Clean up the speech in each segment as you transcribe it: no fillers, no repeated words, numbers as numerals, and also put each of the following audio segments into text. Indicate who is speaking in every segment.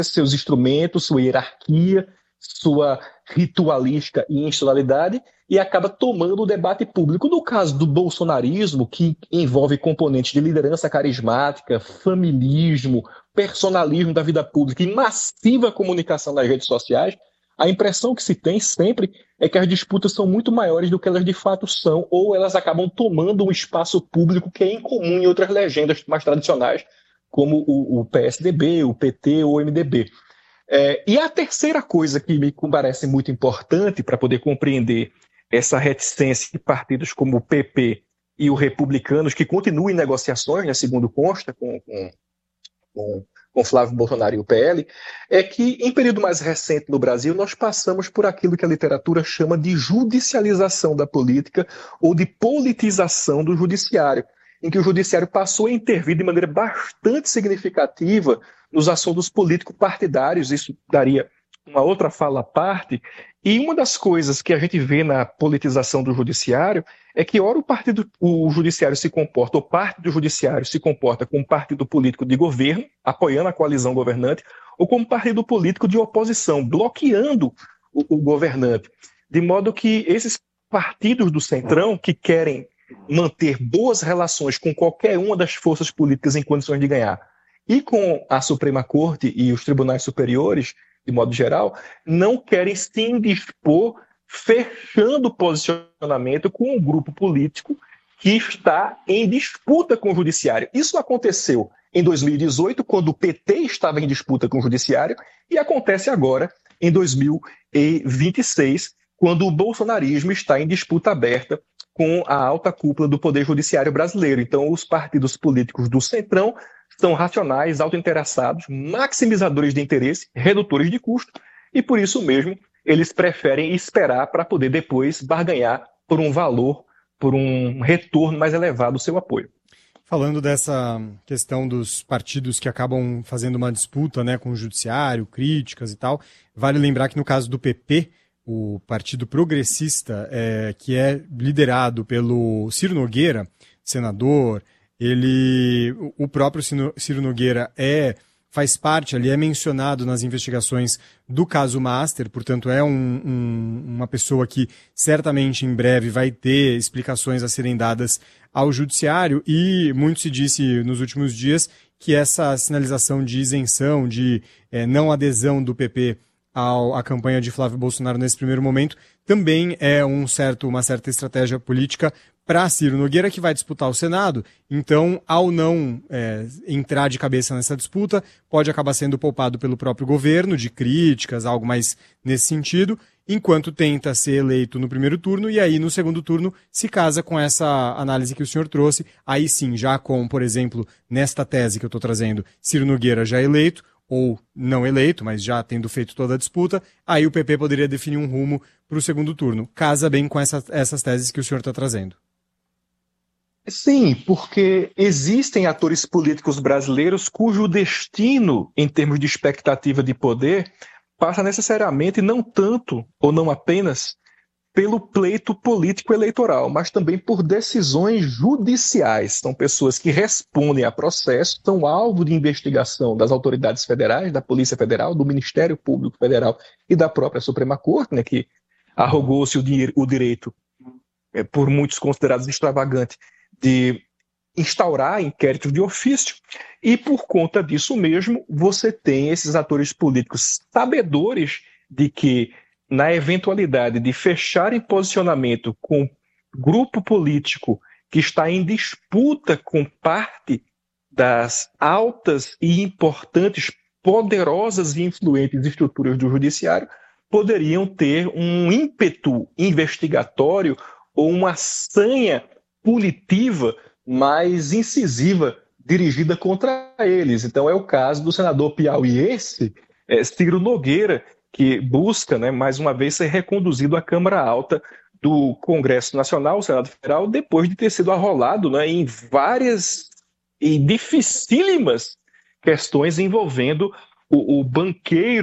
Speaker 1: seus instrumentos, sua hierarquia, sua ritualística e institucionalidade, e acaba tomando o debate público. No caso do bolsonarismo, que envolve componentes de liderança carismática, familismo, personalismo da vida pública e massiva comunicação nas redes sociais, a impressão que se tem sempre é que as disputas são muito maiores do que elas de fato são, ou elas acabam tomando um espaço público que é incomum em outras legendas mais tradicionais, como o PSDB, o PT ou o MDB. E a terceira coisa que me parece muito importante para poder compreender essa reticência de partidos como o PP e os republicanos, que continuam em negociações, né, segundo consta, com Flávio Bolsonaro e o PL, é que, em período mais recente no Brasil, nós passamos por aquilo que a literatura chama de judicialização da política ou de politização do judiciário, em que o judiciário passou a intervir de maneira bastante significativa nos assuntos político-partidários. Isso daria uma outra fala à parte. E uma das coisas que a gente vê na politização do judiciário é que, ora, o judiciário se comporta, ou parte do judiciário se comporta como partido político de governo, apoiando a coalizão governante, ou como partido político de oposição, bloqueando o governante. De modo que esses partidos do Centrão, que querem manter boas relações com qualquer uma das forças políticas em condições de ganhar, e com a Suprema Corte e os tribunais superiores, de modo geral, não querem se indispor fechando o posicionamento com um grupo político que está em disputa com o judiciário. Isso aconteceu em 2018, quando o PT estava em disputa com o judiciário, e acontece agora em 2026, quando o bolsonarismo está em disputa aberta com a alta cúpula do Poder Judiciário brasileiro. Então, os partidos políticos do Centrão são racionais, autointeressados, maximizadores de interesse, redutores de custo, e por isso mesmo eles preferem esperar para poder depois barganhar por um valor, por um retorno mais elevado do seu apoio.
Speaker 2: Falando dessa questão dos partidos que acabam fazendo uma disputa, né, com o judiciário, críticas e tal, vale lembrar que no caso do PP, o Partido Progressista, que é liderado pelo Ciro Nogueira, senador, o próprio Ciro Nogueira faz parte ali, é mencionado nas investigações do caso Master, portanto é uma pessoa que certamente em breve vai ter explicações a serem dadas ao judiciário, e muito se disse nos últimos dias que essa sinalização de isenção, de não adesão do PP à campanha de Flávio Bolsonaro nesse primeiro momento também é uma certa estratégia política para Ciro Nogueira, que vai disputar o Senado. Então, ao não entrar de cabeça nessa disputa, pode acabar sendo poupado pelo próprio governo de críticas, algo mais nesse sentido, enquanto tenta ser eleito no primeiro turno, e aí no segundo turno se casa com essa análise que o senhor trouxe, aí sim, já com, por exemplo, nesta tese que eu estou trazendo, Ciro Nogueira já eleito, ou não eleito, mas já tendo feito toda a disputa, aí o PP poderia definir um rumo para o segundo turno. Casa bem com essas teses que o senhor está trazendo.
Speaker 1: Sim, porque existem atores políticos brasileiros cujo destino, em termos de expectativa de poder, passa necessariamente não tanto, ou não apenas, pelo pleito político eleitoral, mas também por decisões judiciais. São pessoas que respondem a processos, são alvo de investigação das autoridades federais, da Polícia Federal, do Ministério Público Federal e da própria Suprema Corte, né, que arrogou-se o direito, por muitos considerados extravagante, de instaurar inquéritos de ofício, e por conta disso mesmo você tem esses atores políticos sabedores de que, na eventualidade de fecharem posicionamento com grupo político que está em disputa com parte das altas e importantes, poderosas e influentes estruturas do judiciário, poderiam ter um ímpeto investigatório ou uma sanha punitiva mais incisiva dirigida contra eles. Então é o caso do senador piauiense Ciro Nogueira, que busca, né, mais uma vez, ser reconduzido à Câmara Alta do Congresso Nacional, o Senado Federal, depois de ter sido arrolado, né, em várias e dificílimas questões envolvendo o banqueiro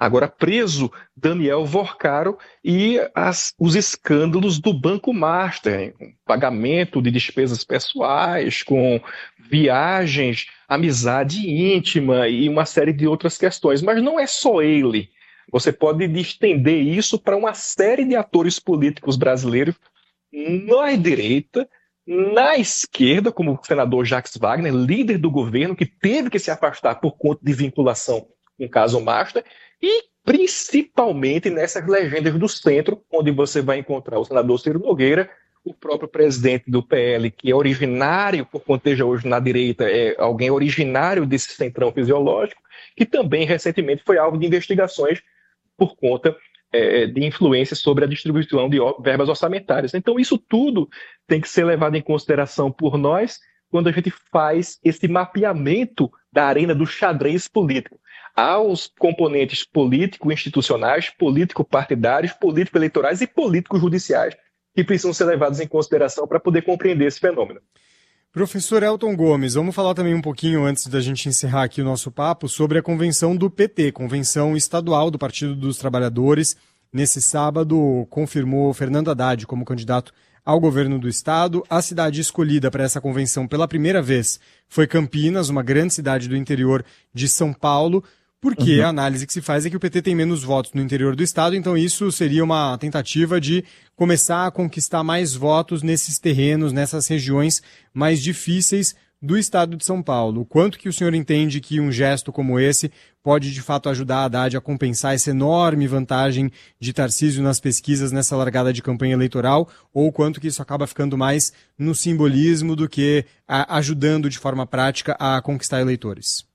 Speaker 1: Agora, preso Daniel Vorcaro e os escândalos do Banco Master, com pagamento de despesas pessoais, com viagens, amizade íntima e uma série de outras questões. Mas não é só ele. Você pode estender isso para uma série de atores políticos brasileiros na direita, na esquerda, como o senador Jacques Wagner, líder do governo, que teve que se afastar por conta de vinculação com o caso Master, e principalmente nessas legendas do centro, onde você vai encontrar o senador Ciro Nogueira, o próprio presidente do PL, que é originário, por conta esteja hoje na direita, é alguém originário desse centrão fisiológico, que também recentemente foi alvo de investigações por conta de influência sobre a distribuição de verbas orçamentárias. Então, isso tudo tem que ser levado em consideração por nós quando a gente faz esse mapeamento da arena do xadrez político. Há os componentes político-institucionais, político-partidários, político-eleitorais e político-judiciais que precisam ser levados em consideração para poder compreender esse fenômeno.
Speaker 2: Professor Elton Gomes, vamos falar também um pouquinho, antes da gente encerrar aqui o nosso papo, sobre a convenção do PT, Convenção Estadual do Partido dos Trabalhadores. Nesse sábado, confirmou Fernando Haddad como candidato ao governo do estado. A cidade escolhida para essa convenção pela primeira vez foi Campinas, uma grande cidade do interior de São Paulo, porque a análise que se faz é que o PT tem menos votos no interior do estado, então isso seria uma tentativa de começar a conquistar mais votos nesses terrenos, nessas regiões mais difíceis do estado de São Paulo. O quanto que o senhor entende que um gesto como esse pode de fato ajudar a Haddad a compensar essa enorme vantagem de Tarcísio nas pesquisas nessa largada de campanha eleitoral, ou quanto que isso acaba ficando mais no simbolismo do que ajudando de forma prática a conquistar eleitores?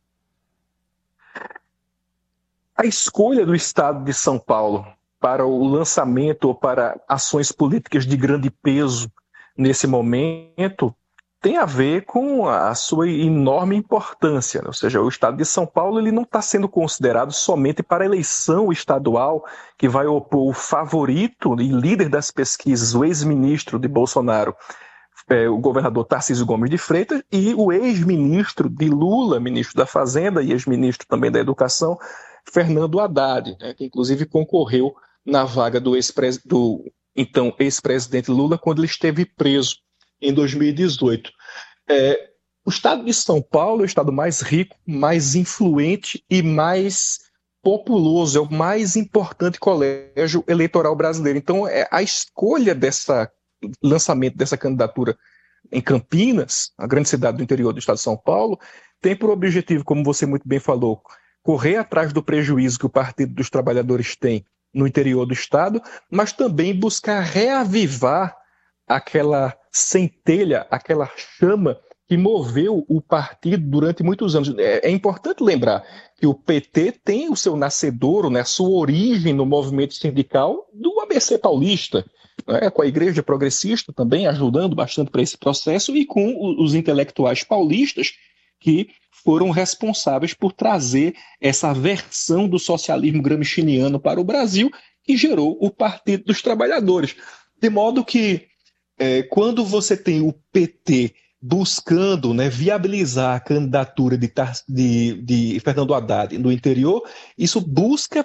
Speaker 1: A escolha do estado de São Paulo para o lançamento ou para ações políticas de grande peso nesse momento tem a ver com a sua enorme importância, né? Ou seja, o estado de São Paulo ele não está sendo considerado somente para a eleição estadual que vai opor o favorito e líder das pesquisas, o ex-ministro de Bolsonaro, o governador Tarcísio Gomes de Freitas, e o ex-ministro de Lula, ministro da Fazenda e ex-ministro também da Educação, Fernando Haddad, né, que inclusive concorreu na vaga do então ex-presidente Lula quando ele esteve preso em 2018. O estado de São Paulo é o estado mais rico, mais influente e mais populoso, é o mais importante colégio eleitoral brasileiro. Então, a escolha lançamento dessa candidatura em Campinas, a grande cidade do interior do estado de São Paulo, tem por objetivo, como você muito bem falou, correr atrás do prejuízo que o Partido dos Trabalhadores tem no interior do estado, mas também buscar reavivar aquela centelha, aquela chama que moveu o partido durante muitos anos. É importante lembrar que o PT tem o seu nascedouro, né, a sua origem no movimento sindical do ABC paulista, né, com a Igreja Progressista também ajudando bastante para esse processo e com os intelectuais paulistas que foram responsáveis por trazer essa versão do socialismo gramsciano para o Brasil, que gerou o Partido dos Trabalhadores. De modo que, quando você tem o PT buscando, né, viabilizar a candidatura de Fernando Haddad no interior, isso busca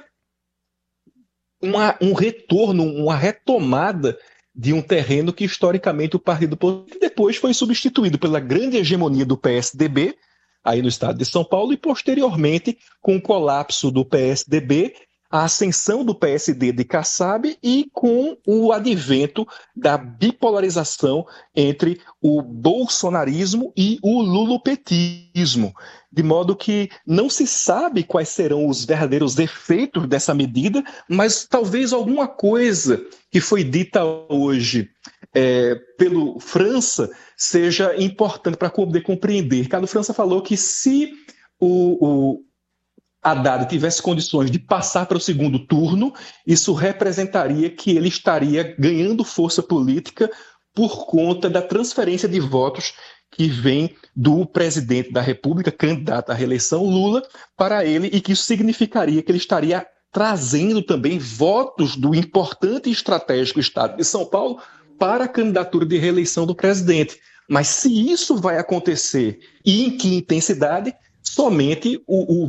Speaker 1: um retorno, uma retomada de um terreno que historicamente o Partido Político depois foi substituído pela grande hegemonia do PSDB, aí no estado de São Paulo, e posteriormente, com o colapso do PSDB, a ascensão do PSD de Kassab e com o advento da bipolarização entre o bolsonarismo e o lulopetismo, de modo que não se sabe quais serão os verdadeiros efeitos dessa medida, mas talvez alguma coisa que foi dita hoje pelo França seja importante para poder compreender. Ricardo França falou que se o Haddad tivesse condições de passar para o segundo turno, isso representaria que ele estaria ganhando força política por conta da transferência de votos que vem do presidente da República, candidato à reeleição, Lula, para ele, e que isso significaria que ele estaria trazendo também votos do importante e estratégico estado de São Paulo para a candidatura de reeleição do presidente. Mas se isso vai acontecer e em que intensidade, somente o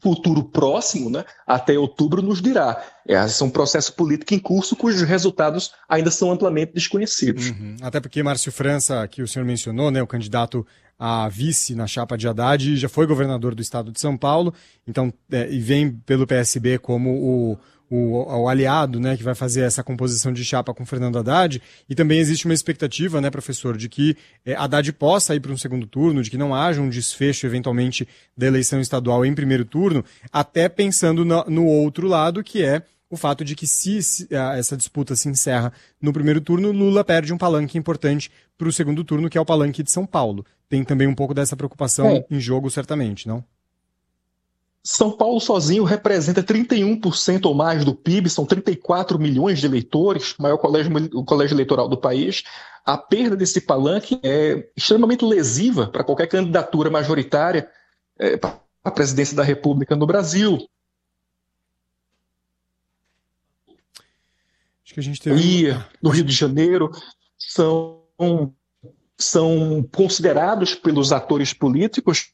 Speaker 1: futuro próximo, né, até outubro, nos dirá. Esse é um processo político em curso cujos resultados ainda são amplamente desconhecidos.
Speaker 2: Uhum. Até porque Márcio França, que o senhor mencionou, né, o candidato a vice na chapa de Haddad, já foi governador do estado de São Paulo, então, e vem pelo PSB como o aliado, né, que vai fazer essa composição de chapa com Fernando Haddad, e também existe uma expectativa, né, professor, de que Haddad possa ir para um segundo turno, de que não haja um desfecho, eventualmente, da eleição estadual em primeiro turno, até pensando no outro lado, que é o fato de que se essa disputa se encerra no primeiro turno, Lula perde um palanque importante para o segundo turno, que é o palanque de São Paulo. Tem também um pouco dessa preocupação em jogo, certamente, não?
Speaker 1: São Paulo sozinho representa 31% ou mais do PIB, são 34 milhões de eleitores, o maior colégio eleitoral do país. A perda desse palanque é extremamente lesiva para qualquer candidatura majoritária para a presidência da República no Brasil.
Speaker 2: Acho que a gente teve...
Speaker 1: No Rio de Janeiro são considerados pelos atores políticos.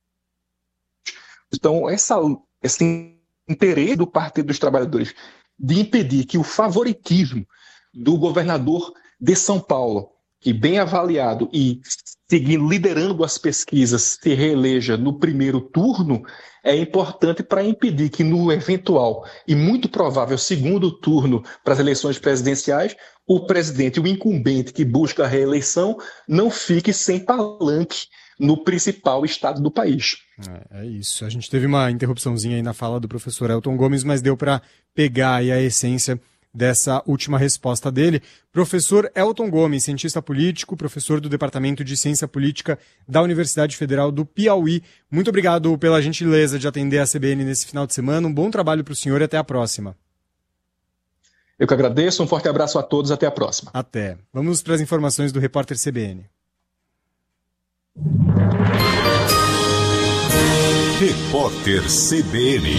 Speaker 1: Então, esse interesse do Partido dos Trabalhadores de impedir que o favoritismo do governador de São Paulo, que bem avaliado e seguindo liderando as pesquisas, se reeleja no primeiro turno, é importante para impedir que no eventual e muito provável segundo turno para as eleições presidenciais, o presidente, o incumbente que busca a reeleição, não fique sem palanque no principal estado do país.
Speaker 2: É isso. A gente teve uma interrupçãozinha aí na fala do professor Elton Gomes, mas deu para pegar aí a essência dessa última resposta dele. Professor Elton Gomes, cientista político, professor do Departamento de Ciência Política da Universidade Federal do Piauí. Muito obrigado pela gentileza de atender a CBN nesse final de semana. Um bom trabalho para o senhor e até a próxima.
Speaker 1: Eu que agradeço. Um forte abraço a todos. Até a próxima.
Speaker 2: Até. Vamos para as informações do repórter CBN.
Speaker 3: Repórter CBN.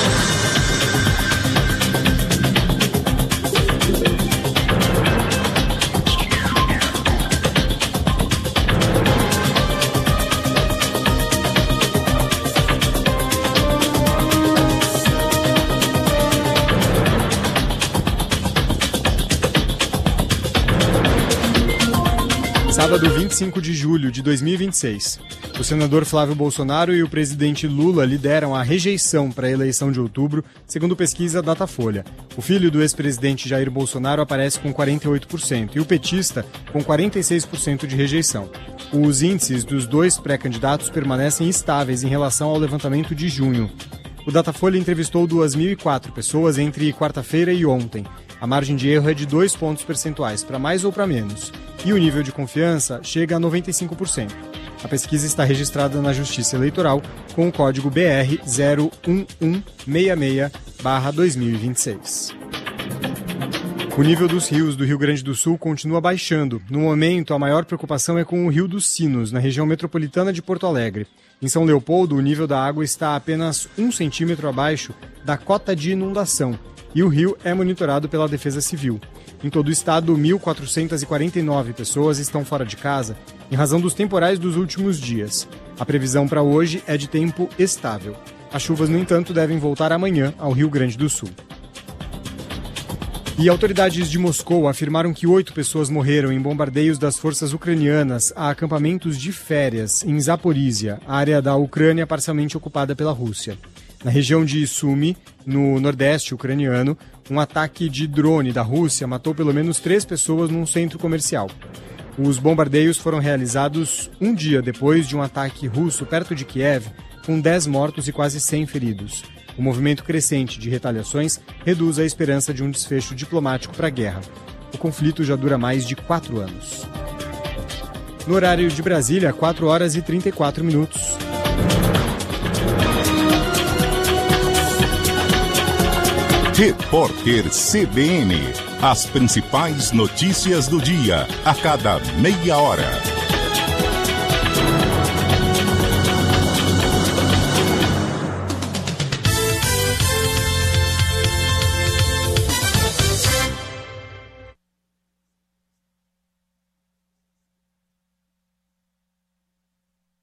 Speaker 2: Sábado 25 de julho de 2026. O senador Flávio Bolsonaro e o presidente Lula lideram a rejeição para a eleição de outubro, segundo pesquisa Datafolha. O filho do ex-presidente Jair Bolsonaro aparece com 48% e o petista com 46% de rejeição. Os índices dos dois pré-candidatos permanecem estáveis em relação ao levantamento de junho. O Datafolha entrevistou 2.004 pessoas entre quarta-feira e ontem. A margem de erro é de 2 pontos percentuais, para mais ou para menos. E o nível de confiança chega a 95%. A pesquisa está registrada na Justiça Eleitoral com o código BR 01166/2026. O nível dos rios do Rio Grande do Sul continua baixando. No momento, a maior preocupação é com o Rio dos Sinos, na região metropolitana de Porto Alegre. Em São Leopoldo, o nível da água está apenas 1 centímetro abaixo da cota de inundação, e o rio é monitorado pela Defesa Civil. Em todo o estado, 1.449 pessoas estão fora de casa em razão dos temporais dos últimos dias. A previsão para hoje é de tempo estável. As chuvas, no entanto, devem voltar amanhã ao Rio Grande do Sul. E autoridades de Moscou afirmaram que 8 pessoas morreram em bombardeios das forças ucranianas a acampamentos de férias em Zaporísia, área da Ucrânia parcialmente ocupada pela Rússia. Na região de Sumy, no nordeste ucraniano, um ataque de drone da Rússia matou pelo menos 3 pessoas num centro comercial. Os bombardeios foram realizados um dia depois de um ataque russo perto de Kiev, com 10 mortos e quase 100 feridos. O movimento crescente de retaliações reduz a esperança de um desfecho diplomático para a guerra. O conflito já dura mais de 4 anos. No horário de Brasília, 4 horas e 34 minutos.
Speaker 3: Repórter CBN. As principais notícias do dia, a cada meia hora.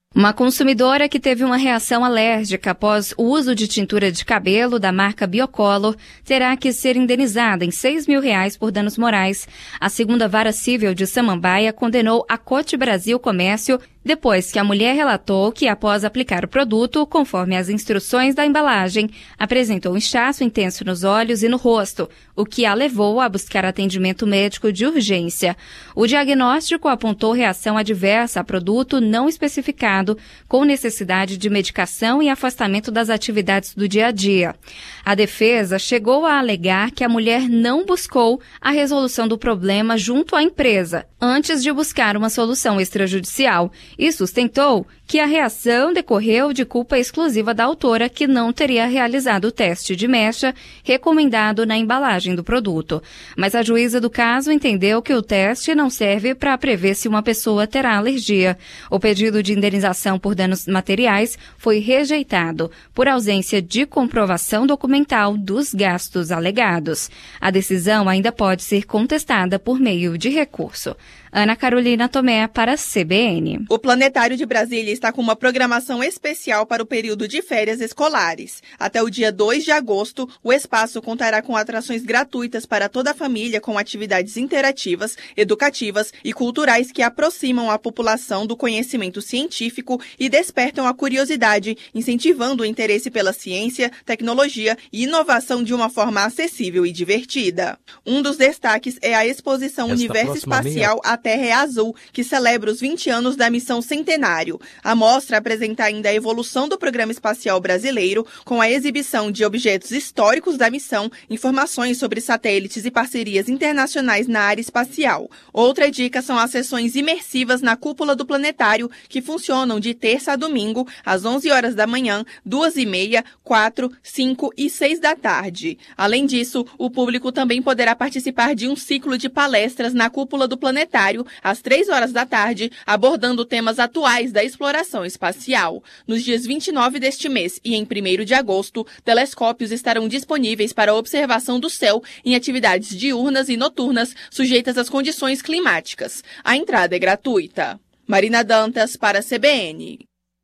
Speaker 4: Uma consumidora que teve uma reação alérgica após o uso de tintura de cabelo da marca Biocolor terá que ser indenizada em R$6 mil por danos morais. A segunda vara civil de Samambaia condenou a Cote Brasil Comércio depois que a mulher relatou que, após aplicar o produto, conforme as instruções da embalagem, apresentou um inchaço intenso nos olhos e no rosto, o que a levou a buscar atendimento médico de urgência. O diagnóstico apontou reação adversa a produto não especificado, com necessidade de medicação e afastamento das atividades do dia a dia. A defesa chegou a alegar que a mulher não buscou a resolução do problema junto à empresa, antes de buscar uma solução extrajudicial, e sustentou que a reação decorreu de culpa exclusiva da autora, que não teria realizado o teste de mecha recomendado na embalagem do produto. Mas a juíza do caso entendeu que o teste não serve para prever se uma pessoa terá alergia. O pedido de indenização por danos materiais foi rejeitado por ausência de comprovação documental dos gastos alegados. A decisão ainda pode ser contestada por meio de recurso. Ana Carolina Tomé para a CBN.
Speaker 5: O Planetário de Brasília está com uma programação especial para o período de férias escolares. Até o dia 2 de agosto, o espaço contará com atrações gratuitas para toda a família, com atividades interativas, educativas e culturais que aproximam a população do conhecimento científico e despertam a curiosidade, incentivando o interesse pela ciência, tecnologia e inovação de uma forma acessível e divertida. Um dos destaques é a exposição Universo Espacial A Terra é Azul, que celebra os 20 anos da missão Centenário. A mostra apresenta ainda a evolução do programa espacial brasileiro, com a exibição de objetos históricos da missão, informações sobre satélites e parcerias internacionais na área espacial. Outra dica são as sessões imersivas na cúpula do planetário, que funcionam de terça a domingo, às 11 horas da manhã, 2h30, 4, 5 e 6 da tarde. Além disso, o público também poderá participar de um ciclo de palestras na cúpula do planetário, às 3 horas da tarde, abordando temas atuais da exploração espacial. Nos dias 29 deste mês e em 1º de agosto, telescópios estarão disponíveis para observação do céu em atividades diurnas e noturnas sujeitas às condições climáticas. A entrada é gratuita. Marina Dantas para a CBN.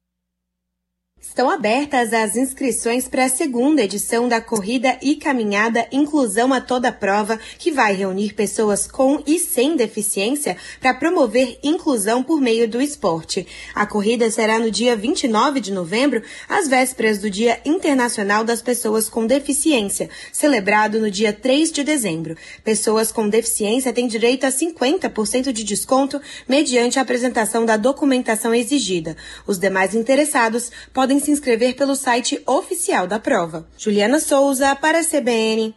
Speaker 6: Estão abertas as inscrições para a segunda edição da Corrida e Caminhada Inclusão a Toda Prova, que vai reunir pessoas com e sem deficiência para promover inclusão por meio do esporte. A corrida será no dia 29 de novembro, às vésperas do Dia Internacional das Pessoas com Deficiência, celebrado no dia 3 de dezembro. Pessoas com deficiência têm direito a 50% de desconto mediante a apresentação da documentação exigida. Os demais interessados podem se inscrever pelo site oficial da prova. Juliana Souza para a CBN.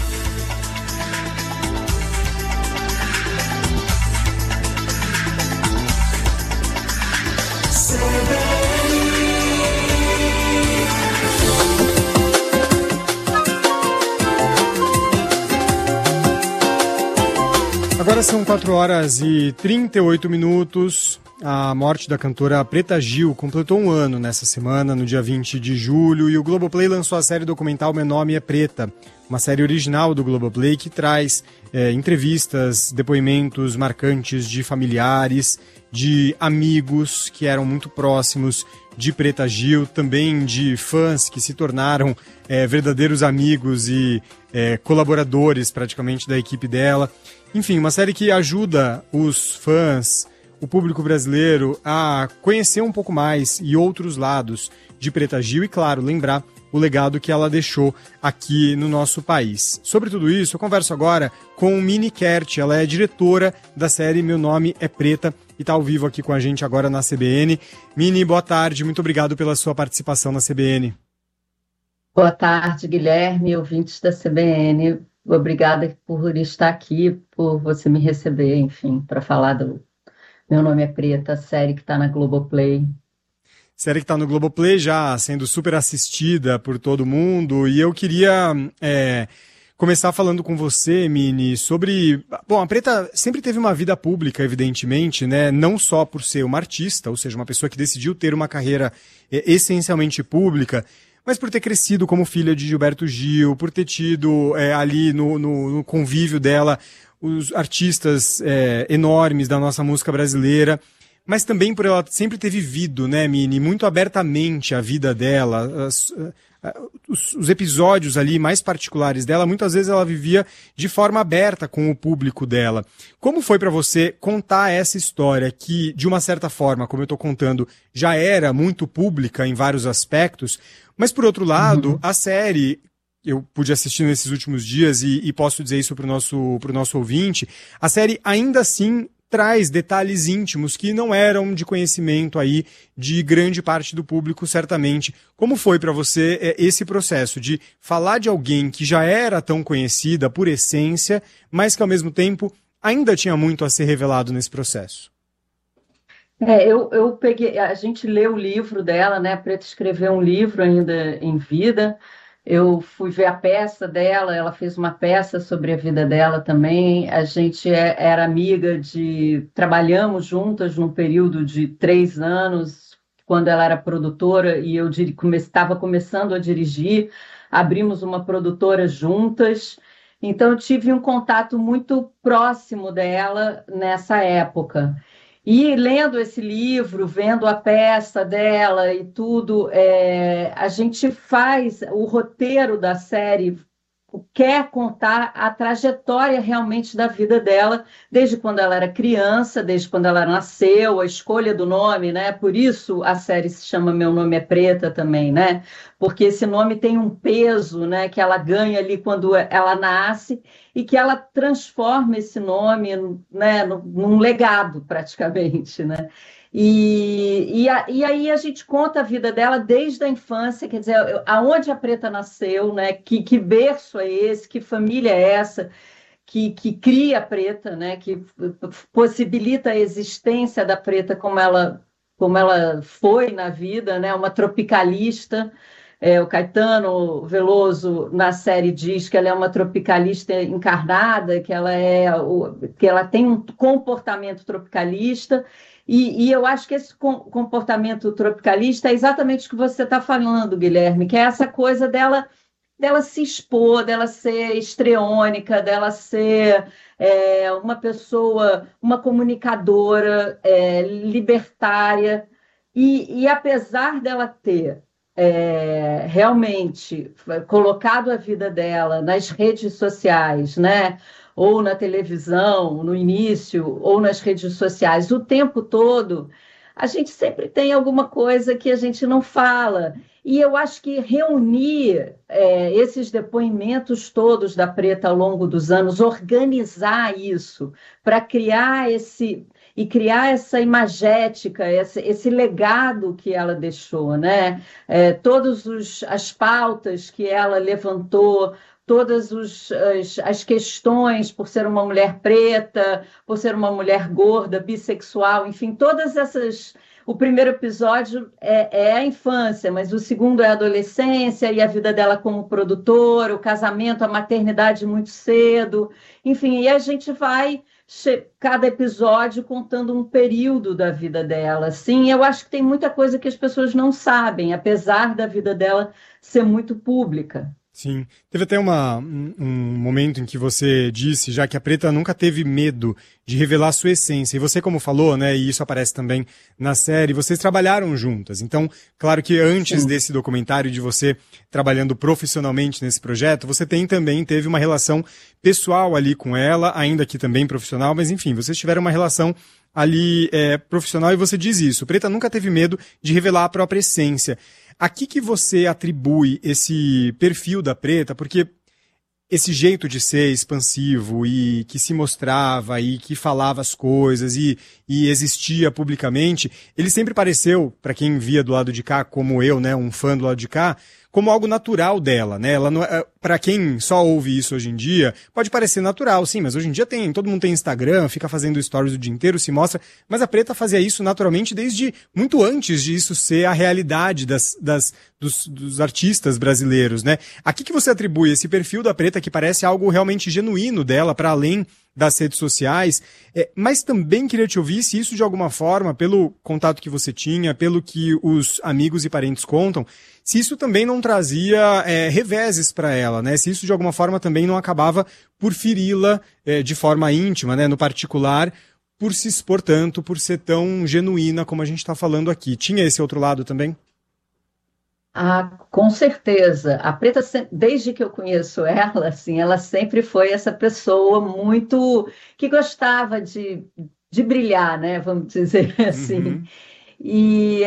Speaker 2: Agora são 4h38. A morte da cantora Preta Gil completou um ano nessa semana, no dia 20 de julho, e o Globoplay lançou a série documental Meu Nome é Preta, uma série original do Globoplay que traz entrevistas, depoimentos marcantes de familiares, de amigos que eram muito próximos de Preta Gil, também de fãs que se tornaram verdadeiros amigos e colaboradores praticamente da equipe dela. Enfim, uma série que ajuda os fãs, o público brasileiro, a conhecer um pouco mais e outros lados de Preta Gil e, claro, lembrar o legado que ela deixou aqui no nosso país. Sobre tudo isso, eu converso agora com Mini Kert. Ela é diretora da série Meu Nome é Preta e está ao vivo aqui com a gente agora na CBN. Mini, boa tarde, muito obrigado pela sua participação na CBN.
Speaker 7: Boa tarde, Guilherme, ouvintes da CBN. Obrigada por estar aqui, por você me receber, enfim, para falar do Meu Nome é Preta, série que está na Globoplay.
Speaker 2: Série que está no Globoplay, já sendo super assistida por todo mundo. E eu queria começar falando com você, Mini, sobre... Bom, a Preta sempre teve uma vida pública, evidentemente, né? Não só por ser uma artista, ou seja, uma pessoa que decidiu ter uma carreira essencialmente pública, mas por ter crescido como filha de Gilberto Gil, por ter tido ali no convívio dela os artistas enormes da nossa música brasileira. mas também por ela sempre ter vivido, né, Mini, muito abertamente a vida dela, os episódios ali mais particulares dela, muitas vezes ela vivia de forma aberta com o público dela. Como foi para você contar essa história que, de uma certa forma, como eu estou contando, já era muito pública em vários aspectos, mas por outro lado, a série, eu pude assistir nesses últimos dias e posso dizer isso para o nosso ouvinte, a série ainda assim traz detalhes íntimos que não eram de conhecimento aí de grande parte do público, certamente. Como foi para você esse processo de falar de alguém que já era tão conhecida por essência, mas que ao mesmo tempo ainda tinha muito a ser revelado nesse processo?
Speaker 7: Eu peguei, a gente leu o livro dela, né? A Preta escreveu um livro ainda em vida. Eu fui ver a peça dela, ela fez uma peça sobre a vida dela também. A gente era amiga trabalhamos juntas num período de 3 anos, quando ela era produtora e eu estava começando a dirigir. Abrimos uma produtora juntas, então eu tive um contato muito próximo dela nessa época. E lendo esse livro, vendo a peça dela e tudo, a gente faz o roteiro da série, quer contar a trajetória realmente da vida dela, desde quando ela era criança, desde quando ela nasceu, a escolha do nome, né? Por isso a série se chama Meu Nome é Preta também, né? Porque esse nome tem um peso, né, que ela ganha ali quando ela nasce e que ela transforma esse nome, né, num legado praticamente, né? E aí a gente conta a vida dela desde a infância, quer dizer, aonde a Preta nasceu, né? Que berço é esse, que família é essa que cria a Preta, né? Que possibilita a existência da Preta como ela foi na vida, né? Uma tropicalista. O Caetano Veloso na série diz que ela é uma tropicalista encarnada, que ela tem um comportamento tropicalista. E eu acho que esse comportamento tropicalista é exatamente o que você está falando, Guilherme, que é essa coisa dela se expor, dela ser histriônica, dela ser uma pessoa, uma comunicadora libertária. E apesar dela ter realmente colocado a vida dela nas redes sociais, né? Ou na televisão, no início, ou nas redes sociais, o tempo todo, a gente sempre tem alguma coisa que a gente não fala. E eu acho que reunir esses depoimentos todos da Preta ao longo dos anos, organizar isso para criar essa imagética, esse legado que ela deixou, né? Todas as pautas que ela levantou, todas as questões por ser uma mulher preta, por ser uma mulher gorda, bissexual, enfim, todas essas... O primeiro episódio é a infância, mas o segundo é a adolescência e a vida dela como produtora, o casamento, a maternidade muito cedo, enfim, e a gente vai... cada episódio contando um período da vida dela. Sim, eu acho que tem muita coisa que as pessoas não sabem, apesar da vida dela ser muito pública.
Speaker 2: Sim. Teve até um momento em que você disse já que a Preta nunca teve medo de revelar sua essência. E você, como falou, né, e isso aparece também na série, vocês trabalharam juntas. Então, claro que antes desse documentário, de você trabalhando profissionalmente nesse projeto, você também teve uma relação pessoal ali com ela, ainda que também profissional, mas enfim, vocês tiveram uma relação ali profissional e você diz isso. Preta nunca teve medo de revelar a própria essência. A que você atribui esse perfil da Preta? Porque esse jeito de ser expansivo e que se mostrava e que falava as coisas e existia publicamente, ele sempre pareceu, para quem via do lado de cá, como eu, né, um fã do lado de cá, como algo natural dela, né? Ela não, para quem só ouve isso hoje em dia, pode parecer natural, sim, mas hoje em dia todo mundo tem Instagram, fica fazendo stories o dia inteiro, se mostra, mas a Preta fazia isso naturalmente desde muito antes de isso ser a realidade dos artistas brasileiros, né? A que você atribui esse perfil da Preta que parece algo realmente genuíno dela, para além das redes sociais, mas também queria te ouvir se isso de alguma forma, pelo contato que você tinha, pelo que os amigos e parentes contam, se isso também não trazia reveses para ela, né? Se isso de alguma forma também não acabava por feri-la de forma íntima, né? No particular, por se expor tanto, por ser tão genuína como a gente está falando aqui. Tinha esse outro lado também?
Speaker 7: Ah, com certeza. A Preta, desde que eu conheço ela, assim, ela sempre foi essa pessoa muito que gostava de brilhar, né? Vamos dizer assim.
Speaker 2: Uhum.
Speaker 7: E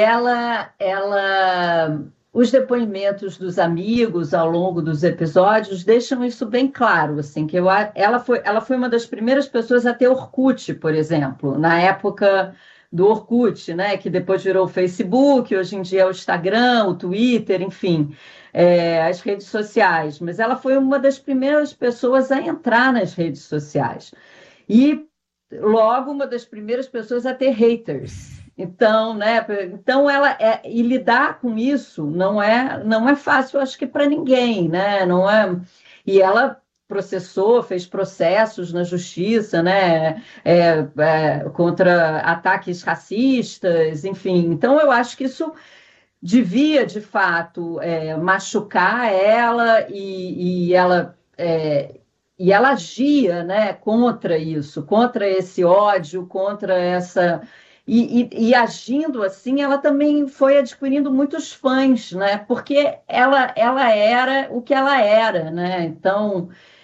Speaker 7: os depoimentos dos amigos ao longo dos episódios deixam isso bem claro, assim, que ela foi uma das primeiras pessoas a ter Orkut, por exemplo, na época do Orkut, né, que depois virou o Facebook, hoje em dia é o Instagram, o Twitter, enfim, as redes sociais. Mas ela foi uma das primeiras pessoas a entrar nas redes sociais. E logo uma das primeiras pessoas a ter haters. Então, né? Então e lidar com isso não é fácil, acho que para ninguém, né? Não é. E ela fez processos na justiça, né? Contra ataques racistas, enfim. Então, eu acho que isso devia, de fato, machucar ela e ela. E ela agia, né, contra isso, contra esse ódio, contra essa... E agindo assim, ela também foi adquirindo muitos fãs, né? Porque ela era o que ela era, né? Então,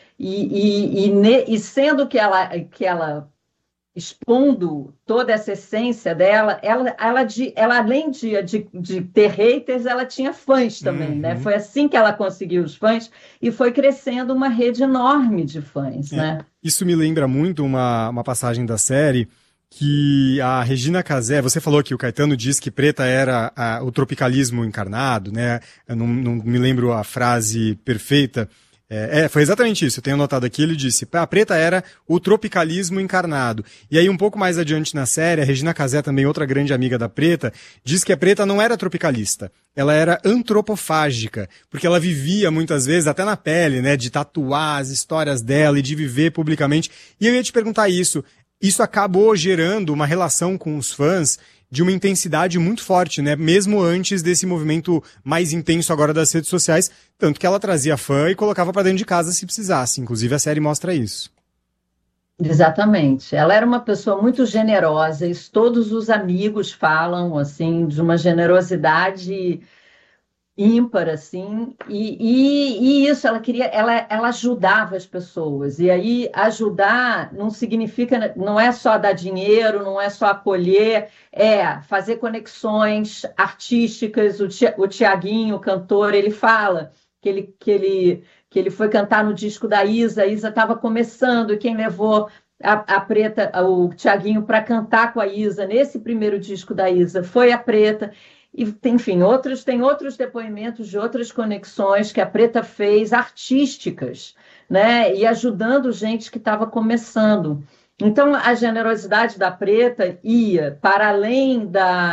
Speaker 7: e sendo que ela expondo toda essa essência dela, ela além de ter haters, ela tinha fãs também,
Speaker 2: Uhum.
Speaker 7: né? Foi assim que ela conseguiu os fãs e foi crescendo uma rede enorme de fãs, né?
Speaker 2: Isso me lembra muito uma passagem da série que a Regina Casé, você falou que o Caetano diz que Preta era o tropicalismo encarnado, né? Eu não me lembro a frase perfeita. Foi exatamente isso, eu tenho anotado aqui, ele disse, a Preta era o tropicalismo encarnado. E aí um pouco mais adiante na série, a Regina Casé, também outra grande amiga da Preta, diz que a Preta não era tropicalista, ela era antropofágica, porque ela vivia muitas vezes até na pele, né, de tatuar as histórias dela e de viver publicamente. E eu ia te perguntar isso acabou gerando uma relação com os fãs de uma intensidade muito forte, né? Mesmo antes desse movimento mais intenso agora das redes sociais, tanto que ela trazia fã e colocava para dentro de casa se precisasse. Inclusive a série mostra isso.
Speaker 7: Exatamente. Ela era uma pessoa muito generosa, isso todos os amigos falam, assim, de uma generosidade ímpar, assim, e isso, ela ajudava as pessoas, e aí ajudar não significa, não é só dar dinheiro, não é só acolher, é fazer conexões artísticas. O Tiaguinho, o cantor, ele fala que ele foi cantar no disco da Isa, a Isa estava começando, e quem levou a Preta, o Tiaguinho, para cantar com a Isa, nesse primeiro disco da Isa, foi a Preta. E, enfim, tem outros depoimentos de outras conexões que a Preta fez, artísticas, né? E ajudando gente que estava começando. Então, a generosidade da Preta ia para além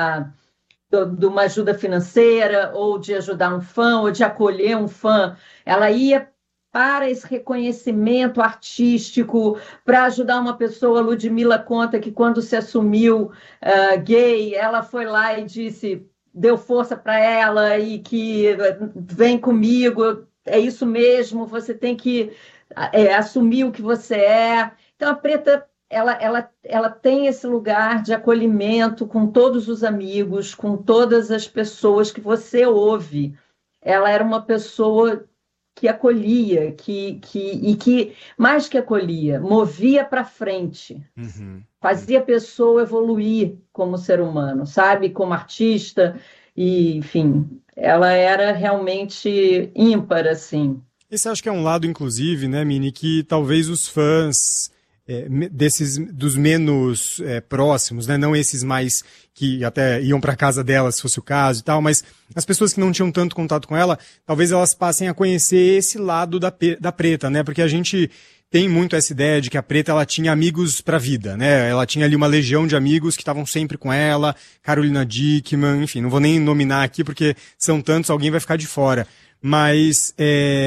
Speaker 7: de uma ajuda financeira, ou de ajudar um fã, ou de acolher um fã. Ela ia para esse reconhecimento artístico, para ajudar uma pessoa. A Ludmilla conta que quando se assumiu gay, ela foi lá e deu força para ela e que vem comigo, é isso mesmo, você tem que assumir o que você é. Então, a Preta, ela tem esse lugar de acolhimento com todos os amigos, com todas as pessoas que você ouve. Ela era uma pessoa que acolhia, e que, mais que acolhia, movia para frente.
Speaker 2: Uhum.
Speaker 7: Fazia a pessoa evoluir como ser humano, sabe? Como artista, e, enfim, ela era realmente ímpar, assim.
Speaker 2: Esse acho que é um lado, inclusive, né, Mini, que talvez os fãs dos menos próximos, né, não esses mais que até iam para casa dela, se fosse o caso e tal, mas as pessoas que não tinham tanto contato com ela, talvez elas passem a conhecer esse lado da Preta, né, porque a gente tem muito essa ideia de que a Preta, ela tinha amigos pra vida, né? Ela tinha ali uma legião de amigos que estavam sempre com ela, Carolina Dickmann, enfim, não vou nem nominar aqui porque são tantos, alguém vai ficar de fora. Mas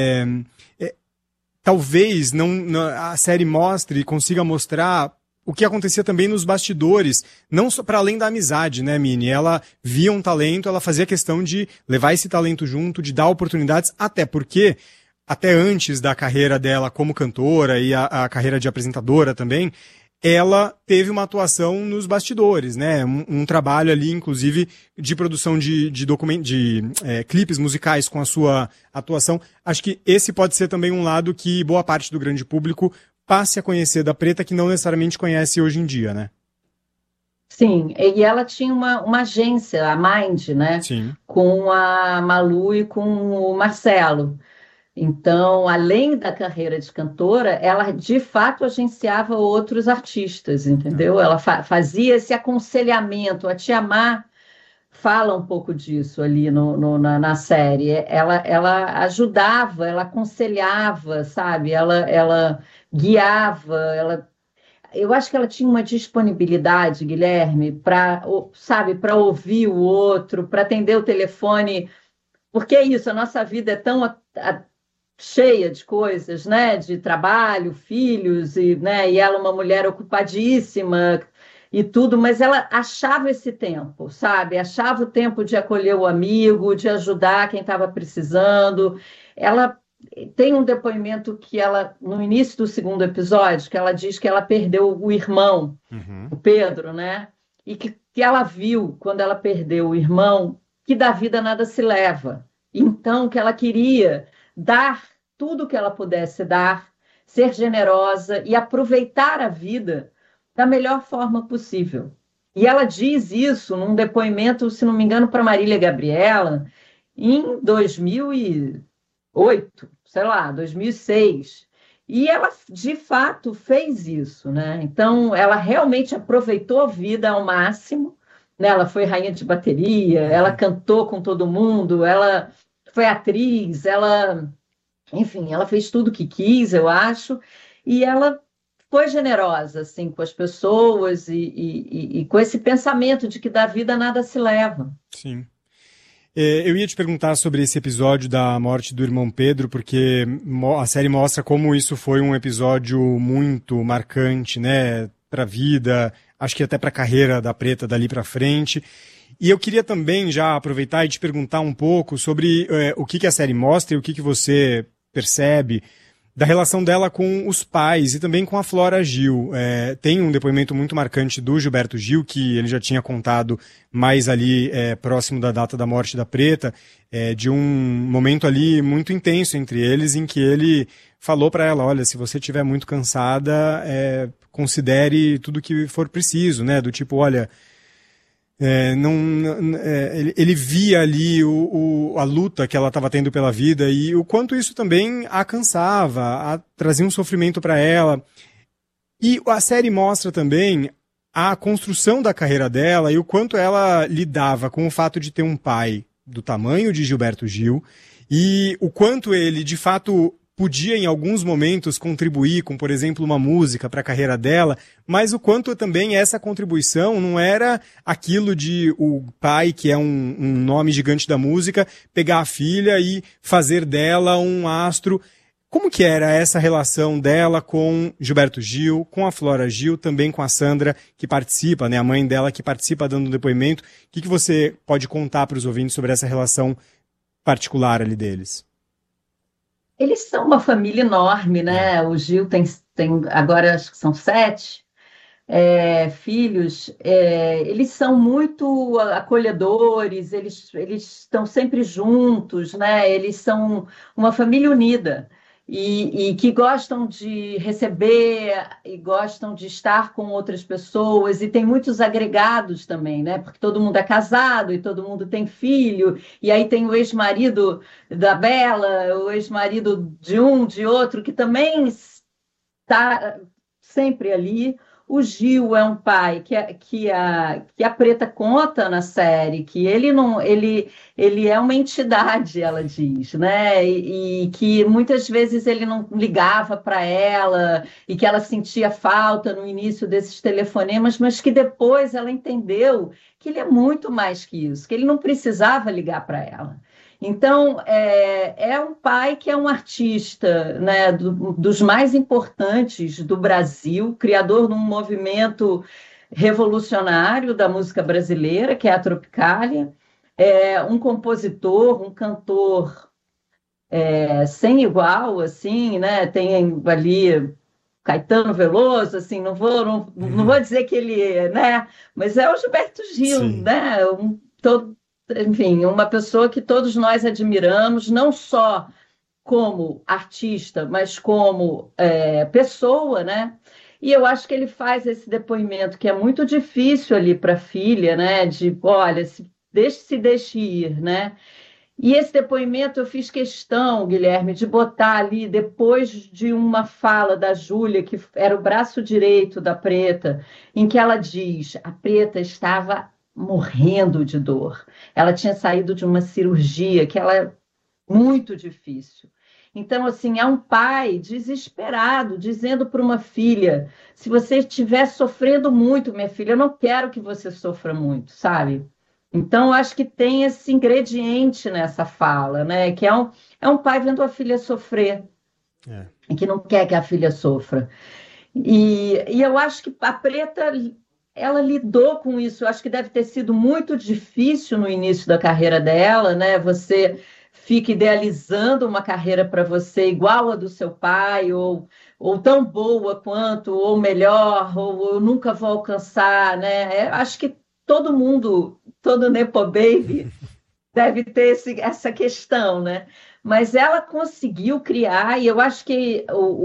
Speaker 2: talvez a série mostre, consiga mostrar o que acontecia também nos bastidores, não só para além da amizade, né, Mini? Ela via um talento, ela fazia questão de levar esse talento junto, de dar oportunidades, até porque até antes da carreira dela como cantora e a carreira de apresentadora também, ela teve uma atuação nos bastidores, né? Um trabalho ali, inclusive, de produção de clipes musicais com a sua atuação. Acho que esse pode ser também um lado que boa parte do grande público passe a conhecer da Preta, que não necessariamente conhece hoje em dia, né?
Speaker 7: Sim, e ela tinha uma agência, a Mind, né?
Speaker 2: Sim.
Speaker 7: Com a Malu e com o Marcelo. Então, além da carreira de cantora, ela de fato agenciava outros artistas, entendeu? Ela fazia esse aconselhamento. A Tia Má fala um pouco disso ali na série. Ela ajudava, ela aconselhava, sabe? Ela guiava, eu acho que ela tinha uma disponibilidade, Guilherme, para ouvir o outro, para atender o telefone, porque é isso, a nossa vida é tão cheia de coisas, né? De trabalho, filhos, né? E ela uma mulher ocupadíssima e tudo, mas ela achava esse tempo, sabe? Achava o tempo de acolher o amigo, de ajudar quem estava precisando. Ela tem um depoimento que ela, no início do segundo episódio, que ela diz que ela perdeu o irmão, o Pedro, né? E que ela viu, quando ela perdeu o irmão, que da vida nada se leva. Então, que ela queria dar tudo que ela pudesse dar, ser generosa e aproveitar a vida da melhor forma possível. E ela diz isso num depoimento, se não me engano, para Marília Gabriela, em 2008, sei lá, 2006. E ela, de fato, fez isso, né? Então, ela realmente aproveitou a vida ao máximo, né? Ela foi rainha de bateria, ela cantou com todo mundo, ela foi atriz, enfim, ela fez tudo que quis, eu acho, e ela foi generosa, assim, com as pessoas e com esse pensamento de que da vida nada se leva.
Speaker 2: Sim. Eu ia te perguntar sobre esse episódio da morte do irmão Pedro, porque a série mostra como isso foi um episódio muito marcante, né, para a vida, acho que até para a carreira da Preta dali para frente. E eu queria também já aproveitar e te perguntar um pouco sobre o que a série mostra e o que você percebe da relação dela com os pais e também com a Flora Gil. Tem um depoimento muito marcante do Gilberto Gil, que ele já tinha contado mais ali próximo da data da morte da Preta, de um momento ali muito intenso entre eles, em que ele falou para ela, olha, se você estiver muito cansada, considere tudo que for preciso, né? Do tipo, olha... ele via ali a luta que ela estava tendo pela vida e o quanto isso também a cansava, trazia um sofrimento para ela. E a série mostra também a construção da carreira dela e o quanto ela lidava com o fato de ter um pai do tamanho de Gilberto Gil e o quanto ele, de fato, podia em alguns momentos contribuir com, por exemplo, uma música para a carreira dela, mas o quanto também essa contribuição não era aquilo de o pai, que é um nome gigante da música, pegar a filha e fazer dela um astro. Como que era essa relação dela com Gilberto Gil, com a Flora Gil, também com a Sandra, que participa, né, a mãe dela que participa dando um depoimento? O que você pode contar para os ouvintes sobre essa relação particular ali deles?
Speaker 7: Eles são uma família enorme, né? O Gil tem agora acho que são 7 filhos. Eles são muito acolhedores, eles estão sempre juntos, né? Eles são uma família unida e que gostam de receber e gostam de estar com outras pessoas e tem muitos agregados também, né? Porque todo mundo é casado e todo mundo tem filho e aí tem o ex-marido da Bela, o ex-marido de um, de outro, que também está sempre ali. O Gil é um pai que a Preta conta na série, que ele é uma entidade, ela diz, né? E que muitas vezes ele não ligava para ela e que ela sentia falta no início desses telefonemas, mas que depois ela entendeu que ele é muito mais que isso, que ele não precisava ligar para ela. Então, é um pai que é um artista, né, dos mais importantes do Brasil, criador de um movimento revolucionário da música brasileira, que é a Tropicália, um compositor, um cantor sem igual, assim, né? Tem ali Caetano Veloso, assim, não vou dizer que ele é, né? Mas é o Gilberto Gil,
Speaker 2: Sim.
Speaker 7: né? Enfim, uma pessoa que todos nós admiramos, não só como artista, mas como pessoa, né? E eu acho que ele faz esse depoimento que é muito difícil ali para a filha, né? De, olha, se deixe ir, né? E esse depoimento eu fiz questão, Guilherme, de botar ali, depois de uma fala da Júlia, que era o braço direito da Preta, em que ela diz: a Preta estava morrendo de dor. Ela tinha saído de uma cirurgia que ela é muito difícil. Então, assim, é um pai desesperado, dizendo para uma filha: se você estiver sofrendo muito, minha filha, eu não quero que você sofra muito, sabe? Então, acho que tem esse ingrediente nessa fala, né? Que é um pai vendo a filha sofrer, e que não quer que a filha sofra. E eu acho que a Preta, ela lidou com isso. Eu acho que deve ter sido muito difícil no início da carreira dela, né? Você fica idealizando uma carreira para você igual a do seu pai, ou tão boa quanto, ou melhor, ou eu nunca vou alcançar, né? Acho que todo mundo, todo Nepo Baby, deve ter essa questão, né? Mas ela conseguiu criar, e eu acho que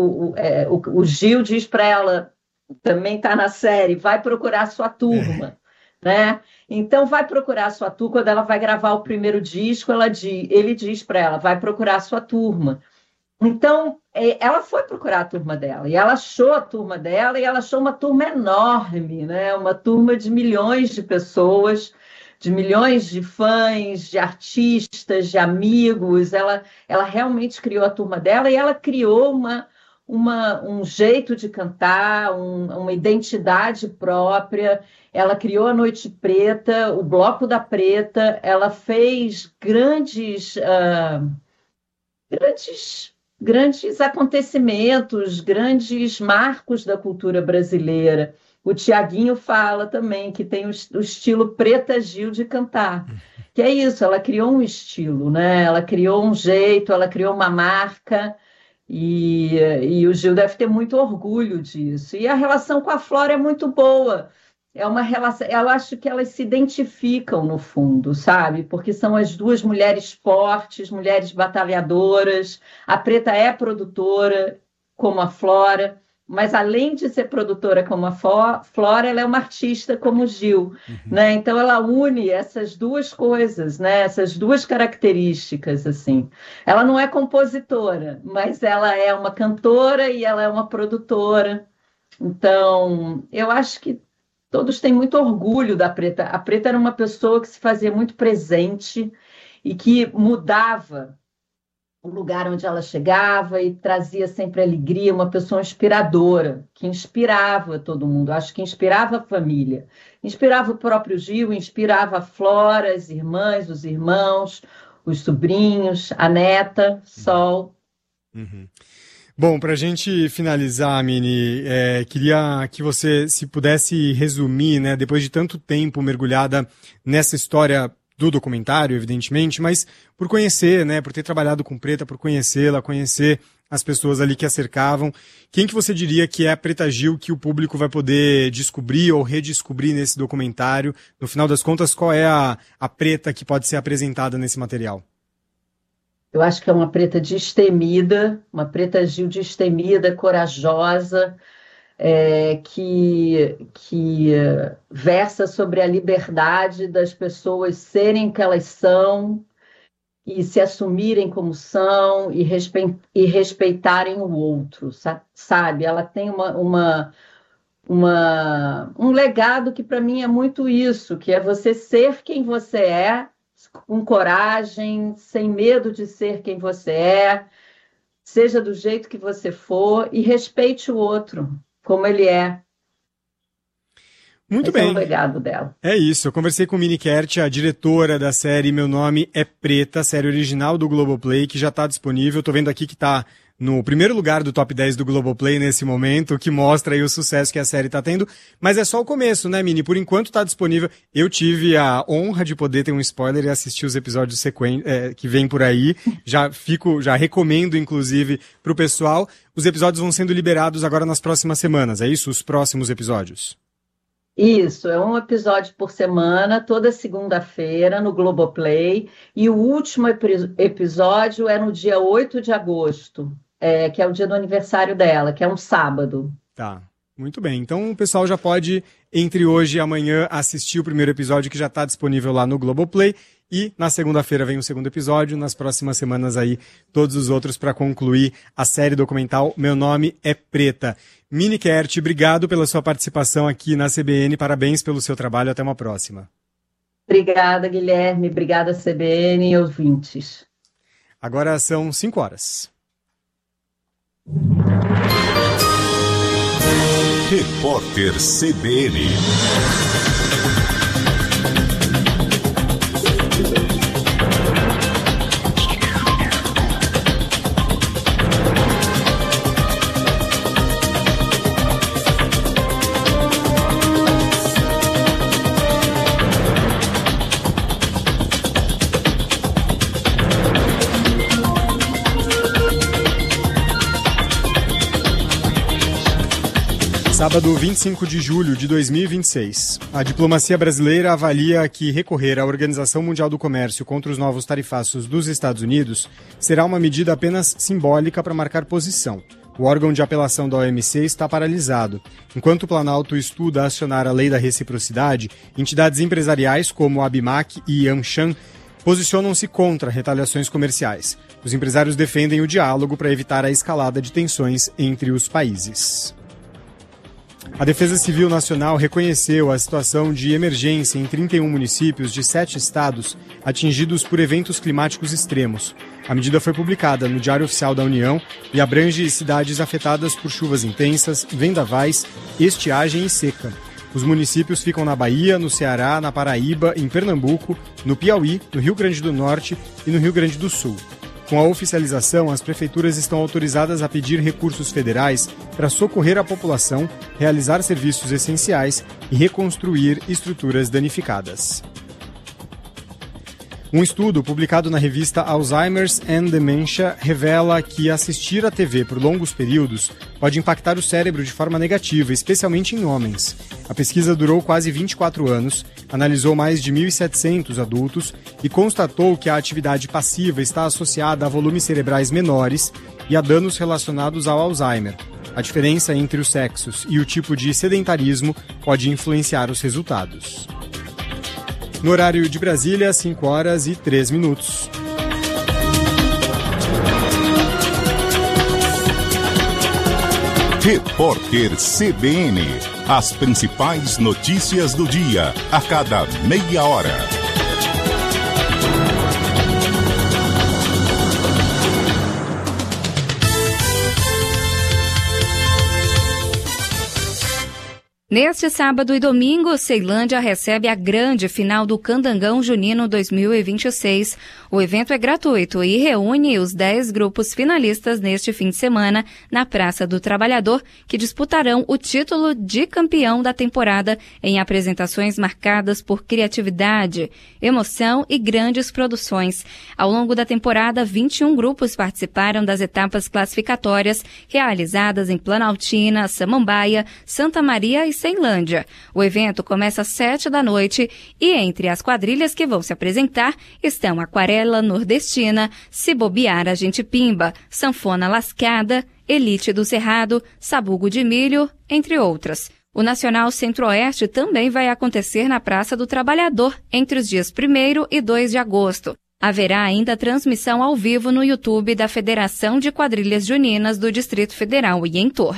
Speaker 7: o Gil diz para ela, também está na série, vai procurar sua turma, né? Então, vai procurar sua turma. Quando ela vai gravar o primeiro disco, ele diz para ela, vai procurar sua turma. Então, ela foi procurar a turma dela, e ela achou a turma dela, e ela achou uma turma enorme, né? Uma turma de milhões de pessoas, de milhões de fãs, de artistas, de amigos. Ela realmente criou a turma dela, e ela criou um jeito de cantar, uma identidade própria. Ela criou a Noite Preta, o Bloco da Preta. Ela fez grandes acontecimentos, grandes marcos da cultura brasileira. O Tiaguinho fala também que tem o estilo Preta Gil de cantar, que é isso, ela criou um estilo, né? Ela criou um jeito, ela criou uma marca, e o Gil deve ter muito orgulho disso. E a relação com a Flora é muito boa. É uma relação, eu acho que elas se identificam no fundo, sabe? Porque são as duas mulheres fortes, mulheres batalhadoras. A Preta é produtora, como a Flora, mas além de ser produtora como a Flora, ela é uma artista como o Gil, né? Então ela une essas duas coisas, né? Essas duas características, assim. Ela não é compositora, mas ela é uma cantora e ela é uma produtora. Então, eu acho que todos têm muito orgulho da Preta. A Preta era uma pessoa que se fazia muito presente e que mudava o lugar onde ela chegava e trazia sempre alegria, uma pessoa inspiradora, que inspirava todo mundo. Acho que inspirava a família, inspirava o próprio Gil, inspirava a Flora, as irmãs, os irmãos, os sobrinhos, a neta, Sol.
Speaker 2: Bom, para a gente finalizar, Mini, queria que você, se pudesse resumir, né, depois de tanto tempo mergulhada nessa história do documentário, evidentemente, mas por conhecer, né, por ter trabalhado com Preta, por conhecê-la, conhecer as pessoas ali que a cercavam, quem que você diria que é a Preta Gil que o público vai poder descobrir ou redescobrir nesse documentário? No final das contas, qual é a Preta que pode ser apresentada nesse material?
Speaker 7: Eu acho que é uma Preta destemida, uma Preta Gil destemida, corajosa, que versa sobre a liberdade das pessoas serem o que elas são e se assumirem como são e respeitarem o outro, sabe? Ela tem um legado que para mim é muito isso, que é você ser quem você é, com coragem, sem medo de ser quem você é, seja do jeito que você for e respeite o outro como ele é.
Speaker 2: Muito
Speaker 7: Esse
Speaker 2: bem.
Speaker 7: É o legado dela.
Speaker 2: É isso, eu conversei com Mini Kertch, a diretora da série Meu Nome é Preta, série original do Globoplay, que já está disponível. Estou vendo aqui que está no primeiro lugar do top 10 do Globoplay nesse momento, o que mostra aí o sucesso que a série tá tendo. Mas é só o começo, né, Mini? Por enquanto tá disponível. Eu tive a honra de poder ter um spoiler e assistir os episódios que vem por aí. Já recomendo, inclusive, pro pessoal. Os episódios vão sendo liberados agora nas próximas semanas, é isso? Os próximos episódios?
Speaker 7: Isso, é um episódio por semana, toda segunda-feira no Globoplay, e o último episódio é no dia 8 de agosto, que é o dia do aniversário dela, que é um sábado.
Speaker 2: Tá, muito bem. Então o pessoal já pode, entre hoje e amanhã, assistir o primeiro episódio que já está disponível lá no Globoplay, e na segunda-feira vem o segundo episódio, nas próximas semanas aí todos os outros para concluir a série documental Meu Nome é Preta. Mini Kerth, obrigado pela sua participação aqui na CBN, parabéns pelo seu trabalho, até uma próxima.
Speaker 7: Obrigada, Guilherme, obrigada, CBN e ouvintes.
Speaker 2: Agora são 5 horas.
Speaker 3: Repórter CBN.
Speaker 2: Sábado 25 de julho de 2026. A diplomacia brasileira avalia que recorrer à Organização Mundial do Comércio contra os novos tarifaços dos Estados Unidos será uma medida apenas simbólica para marcar posição. O órgão de apelação da OMC está paralisado. Enquanto o Planalto estuda acionar a lei da reciprocidade, entidades empresariais como a ABIMAC e AmCham posicionam-se contra retaliações comerciais. Os empresários defendem o diálogo para evitar a escalada de tensões entre os países. A Defesa Civil Nacional reconheceu a situação de emergência em 31 municípios de 7 estados atingidos por eventos climáticos extremos. A medida foi publicada no Diário Oficial da União e abrange cidades afetadas por chuvas intensas, vendavais, estiagem e seca. Os municípios ficam na Bahia, no Ceará, na Paraíba, em Pernambuco, no Piauí, no Rio Grande do Norte e no Rio Grande do Sul. Com a oficialização, as prefeituras estão autorizadas a pedir recursos federais para socorrer a população, realizar serviços essenciais e reconstruir estruturas danificadas. Um estudo publicado na revista Alzheimer's and Dementia revela que assistir à TV por longos períodos pode impactar o cérebro de forma negativa, especialmente em homens. A pesquisa durou quase 24 anos, analisou mais de 1.700 adultos e constatou que a atividade passiva está associada a volumes cerebrais menores e a danos relacionados ao Alzheimer. A diferença entre os sexos e o tipo de sedentarismo pode influenciar os resultados. No horário de Brasília, 5 horas e 3 minutos.
Speaker 3: Repórter CBN. As principais notícias do dia, a cada meia hora.
Speaker 4: Neste sábado e domingo, Ceilândia recebe a grande final do Candangão Junino 2026. O evento é gratuito e reúne os 10 grupos finalistas neste fim de semana na Praça do Trabalhador, que disputarão o título de campeão da temporada em apresentações marcadas por criatividade, emoção e grandes produções. Ao longo da temporada, 21 grupos participaram das etapas classificatórias realizadas em Planaltina, Samambaia, Santa Maria e Ceilândia. O evento começa às 7 da noite e entre as quadrilhas que vão se apresentar estão Aquarela Nordestina, Se Bobear a Gente Pimba, Sanfona Lascada, Elite do Cerrado, Sabugo de Milho, entre outras. O Nacional Centro-Oeste também vai acontecer na Praça do Trabalhador entre os dias 1º e 2 de agosto. Haverá ainda transmissão ao vivo no YouTube da Federação de Quadrilhas Juninas do Distrito Federal e entorno.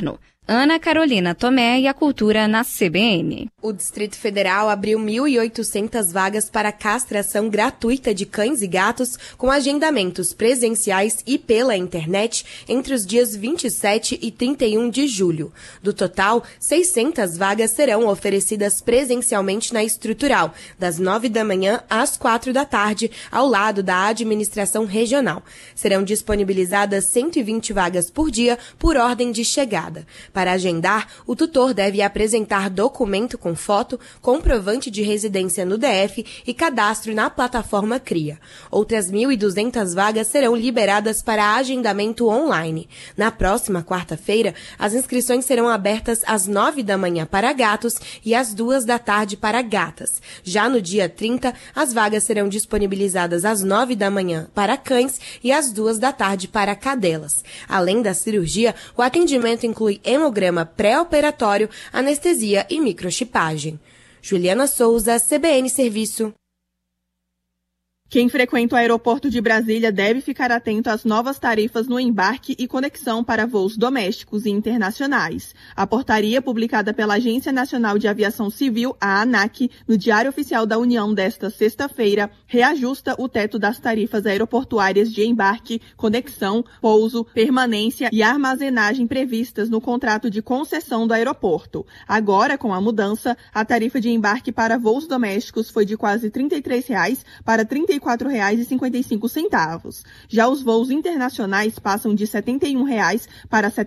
Speaker 4: Ana Carolina Tomé e a Cultura na CBN.
Speaker 6: O Distrito Federal abriu 1.800 vagas para castração gratuita de cães e gatos com agendamentos presenciais e pela internet entre os dias 27 e 31 de julho. Do total, 600 vagas serão oferecidas presencialmente na estrutural, das 9 da manhã às 4 da tarde, ao lado da administração regional. Serão disponibilizadas 120 vagas por dia por ordem de chegada. Para agendar, o tutor deve apresentar documento com foto, comprovante de residência no DF e cadastro na plataforma CRIA. Outras 1.200 vagas serão liberadas para agendamento online. Na próxima quarta-feira, as inscrições serão abertas às 9 da manhã para gatos e às 2 da tarde para gatas. Já no dia 30, as vagas serão disponibilizadas às 9 da manhã para cães e às 2 da tarde para cadelas. Além da cirurgia, o atendimento inclui hemograma pré-operatório, anestesia e microchipagem. Juliana Souza, CBN Serviço.
Speaker 5: Quem frequenta o aeroporto de Brasília deve ficar atento às novas tarifas no embarque e conexão para voos domésticos e internacionais. A portaria, publicada pela Agência Nacional de Aviação Civil, a ANAC, no Diário Oficial da União desta sexta-feira, reajusta o teto das tarifas aeroportuárias de embarque, conexão, pouso, permanência e armazenagem previstas no contrato de concessão do aeroporto. Agora, com a mudança, a tarifa de embarque para voos domésticos foi de quase R$ 33 para R$ 34,55. Já os voos internacionais passam de R$ 71 para R$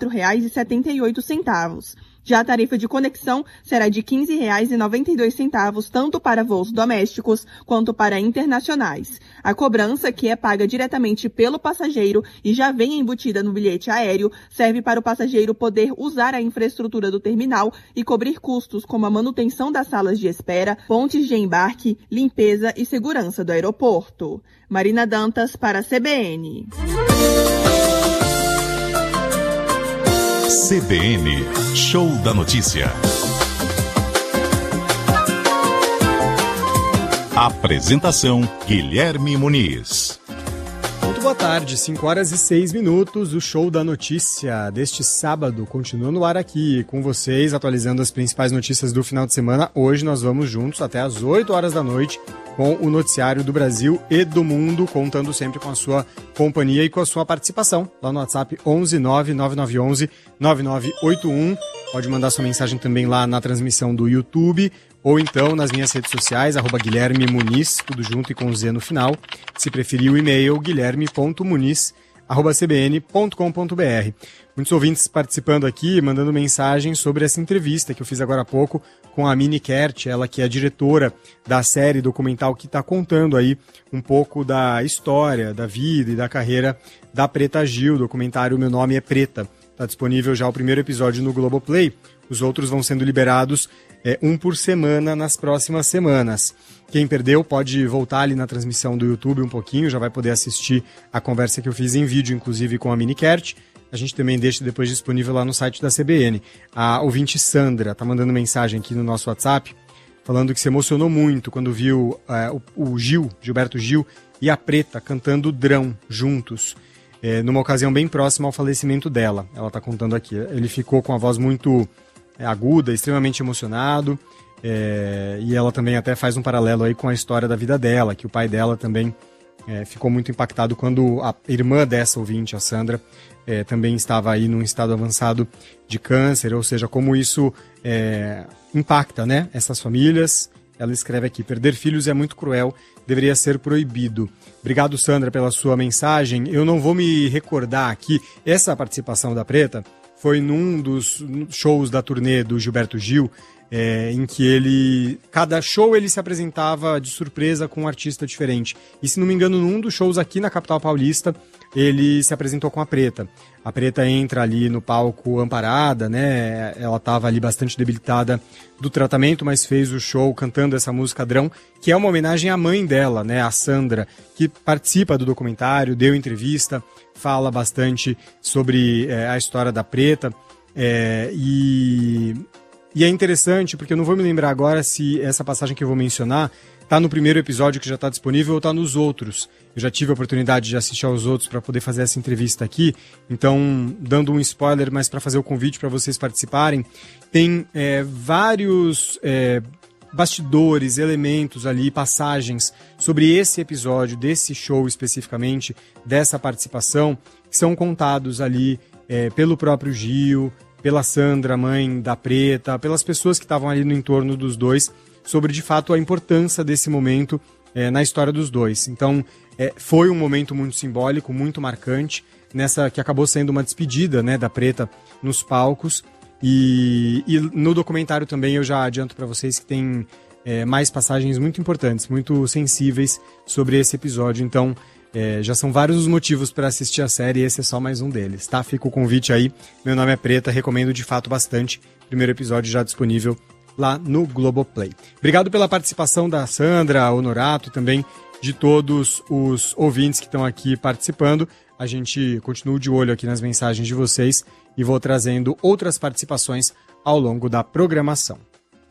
Speaker 5: 74,78. Já a tarifa de conexão será de R$ 15,92, tanto para voos domésticos quanto para internacionais. A cobrança, que é paga diretamente pelo passageiro e já vem embutida no bilhete aéreo, serve para o passageiro poder usar a infraestrutura do terminal e cobrir custos como a manutenção das salas de espera, pontes de embarque, limpeza e segurança do aeroporto. Marina Dantas para a CBN.
Speaker 3: CBN, Show da Notícia. Apresentação, Guilherme Muniz.
Speaker 2: Muito boa tarde, 5h06, o Show da Notícia deste sábado continua no ar aqui com vocês, atualizando as principais notícias do final de semana. Hoje nós vamos juntos até às 8 horas da noite com o noticiário do Brasil e do mundo, contando sempre com a sua companhia e com a sua participação lá no WhatsApp 11 99911 9981. Pode mandar sua mensagem também lá na transmissão do YouTube ou então nas minhas redes sociais, @Guilherme Muniz, tudo junto e com Z no final. Se preferir o e-mail, guilherme.muniz@cbn.com.br. Muitos ouvintes participando aqui, mandando mensagem sobre essa entrevista que eu fiz agora há pouco com a Mini Kert, ela que é a diretora da série documental que está contando aí um pouco da história, da vida e da carreira da Preta Gil, o documentário Meu Nome é Preta. Está disponível já o primeiro episódio no Globoplay, os outros vão sendo liberados um por semana nas próximas semanas. Quem perdeu pode voltar ali na transmissão do YouTube um pouquinho, já vai poder assistir a conversa que eu fiz em vídeo, inclusive com a Mini Kert. A gente também deixa depois disponível lá no site da CBN. A ouvinte Sandra está mandando mensagem aqui no nosso WhatsApp, falando que se emocionou muito quando viu o Gilberto Gil e a Preta cantando Drão juntos, numa ocasião bem próxima ao falecimento dela. Ela está contando aqui. Ele ficou com a voz muito aguda, extremamente emocionado, e ela também até faz um paralelo aí com a história da vida dela, que o pai dela também ficou muito impactado quando a irmã dessa ouvinte, a Sandra, também estava aí num estado avançado de câncer, ou seja, como isso impacta, né, essas famílias. Ela escreve aqui: perder filhos é muito cruel, deveria ser proibido. Obrigado, Sandra, pela sua mensagem. Eu não vou me recordar aqui, essa participação da Preta foi num dos shows da turnê do Gilberto Gil, em que cada show ele se apresentava de surpresa com um artista diferente. E se não me engano, num dos shows aqui na capital paulista, ele se apresentou com a Preta. A Preta entra ali no palco amparada, né? Ela estava ali bastante debilitada do tratamento, mas fez o show cantando essa música Drão, que é uma homenagem à mãe dela, né? A Sandra, que participa do documentário, deu entrevista, fala bastante sobre a história da Preta. E é interessante, porque eu não vou me lembrar agora se essa passagem que eu vou mencionar tá no primeiro episódio que já está disponível ou tá nos outros. Eu já tive a oportunidade de assistir aos outros para poder fazer essa entrevista aqui, então, dando um spoiler, mas para fazer o convite para vocês participarem, tem vários bastidores, elementos ali, passagens sobre esse episódio, desse show especificamente, dessa participação, que são contados ali pelo próprio Gil, pela Sandra, mãe da Preta, pelas pessoas que estavam ali no entorno dos dois, sobre de fato a importância desse momento na história dos dois. Então, foi um momento muito simbólico, muito marcante, nessa que acabou sendo uma despedida, né, da Preta nos palcos. E no documentário também eu já adianto para vocês que tem mais passagens muito importantes, muito sensíveis sobre esse episódio. Então, já são vários os motivos para assistir a série e esse é só mais um deles, tá? Fica o convite aí. Meu nome é Preta, recomendo de fato bastante. Primeiro episódio já disponível lá no Globoplay. Obrigado pela participação da Sandra, Honorato e também de todos os ouvintes que estão aqui participando. A gente continua de olho aqui nas mensagens de vocês e vou trazendo outras participações ao longo da programação.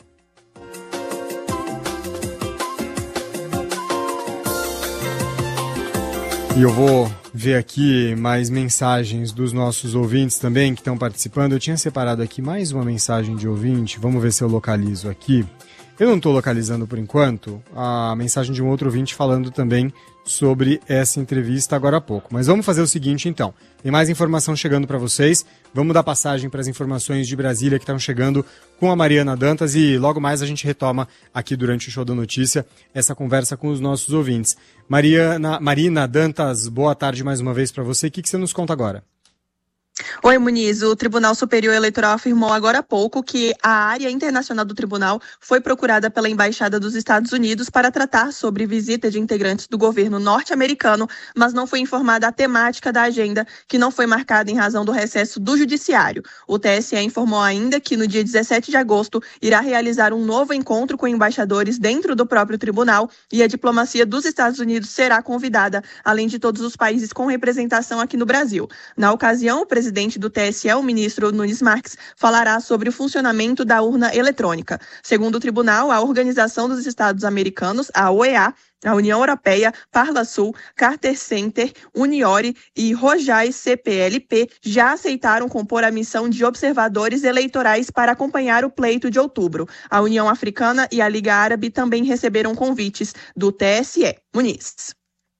Speaker 2: E eu vou ver aqui mais mensagens dos nossos ouvintes também que estão participando. Eu tinha separado aqui mais uma mensagem de ouvinte. Vamos ver se eu localizo aqui. Eu não estou localizando por enquanto a mensagem de um outro ouvinte falando também sobre essa entrevista agora há pouco. Mas vamos fazer o seguinte então. Tem mais informação chegando para vocês. Vamos dar passagem para as informações de Brasília que estão chegando com a Mariana Dantas e logo mais a gente retoma aqui durante o Show da Notícia essa conversa com os nossos ouvintes. Marina Dantas, boa tarde mais uma vez para você. O que você nos conta agora?
Speaker 5: Oi, Muniz. O Tribunal Superior Eleitoral afirmou agora há pouco que a área internacional do tribunal foi procurada pela Embaixada dos Estados Unidos para tratar sobre visita de integrantes do governo norte-americano, mas não foi informada a temática da agenda, que não foi marcada em razão do recesso do Judiciário. O TSE informou ainda que no dia 17 de agosto irá realizar um novo encontro com embaixadores dentro do próprio tribunal e a diplomacia dos Estados Unidos será convidada, além de todos os países com representação aqui no Brasil. Na ocasião, o presidente do TSE, o ministro Nunes Marques, falará sobre o funcionamento da urna eletrônica. Segundo o tribunal, a Organização dos Estados Americanos, a OEA, a União Europeia, Parlasul, Carter Center, Uniore e Rojai CPLP já aceitaram compor a missão de observadores eleitorais para acompanhar o pleito de outubro. A União Africana e a Liga Árabe também receberam convites do TSE. Muniz.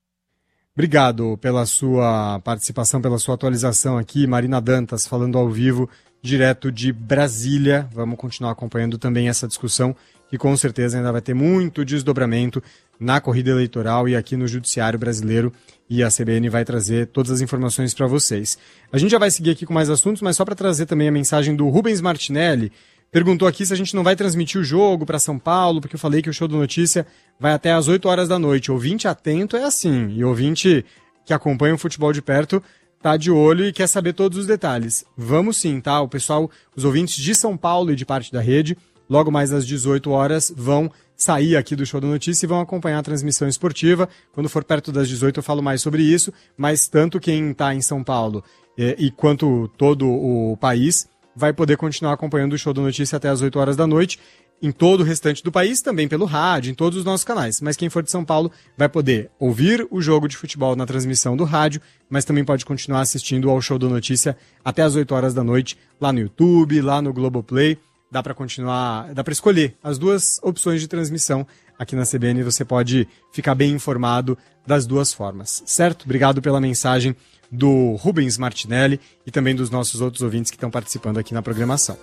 Speaker 2: Obrigado pela sua participação, pela sua atualização aqui. Marina Dantas falando ao vivo, direto de Brasília. Vamos continuar acompanhando também essa discussão, que com certeza ainda vai ter muito desdobramento na corrida eleitoral e aqui no Judiciário Brasileiro. E a CBN vai trazer todas as informações para vocês. A gente já vai seguir aqui com mais assuntos, mas só para trazer também a mensagem do Rubens Martinelli. Perguntou aqui se a gente não vai transmitir o jogo para São Paulo, porque eu falei que o Show da Notícia vai até às 8 horas da noite. Ouvinte atento é assim, e ouvinte que acompanha o futebol de perto tá de olho e quer saber todos os detalhes. Vamos sim, tá? O pessoal, os ouvintes de São Paulo e de parte da rede, logo mais às 18 horas, vão sair aqui do Show da Notícia e vão acompanhar a transmissão esportiva. Quando for perto das 18 eu falo mais sobre isso, mas tanto quem está em São Paulo e quanto todo o país vai poder continuar acompanhando o Show da Notícia até as 8 horas da noite, em todo o restante do país, também pelo rádio, em todos os nossos canais. Mas quem for de São Paulo vai poder ouvir o jogo de futebol na transmissão do rádio, mas também pode continuar assistindo ao Show da Notícia até as 8 horas da noite, lá no YouTube, lá no Globoplay. Dá para escolher as duas opções de transmissão aqui na CBN, você pode ficar bem informado das duas formas, certo? Obrigado pela mensagem do Rubens Martinelli e também dos nossos outros ouvintes que estão participando aqui na programação.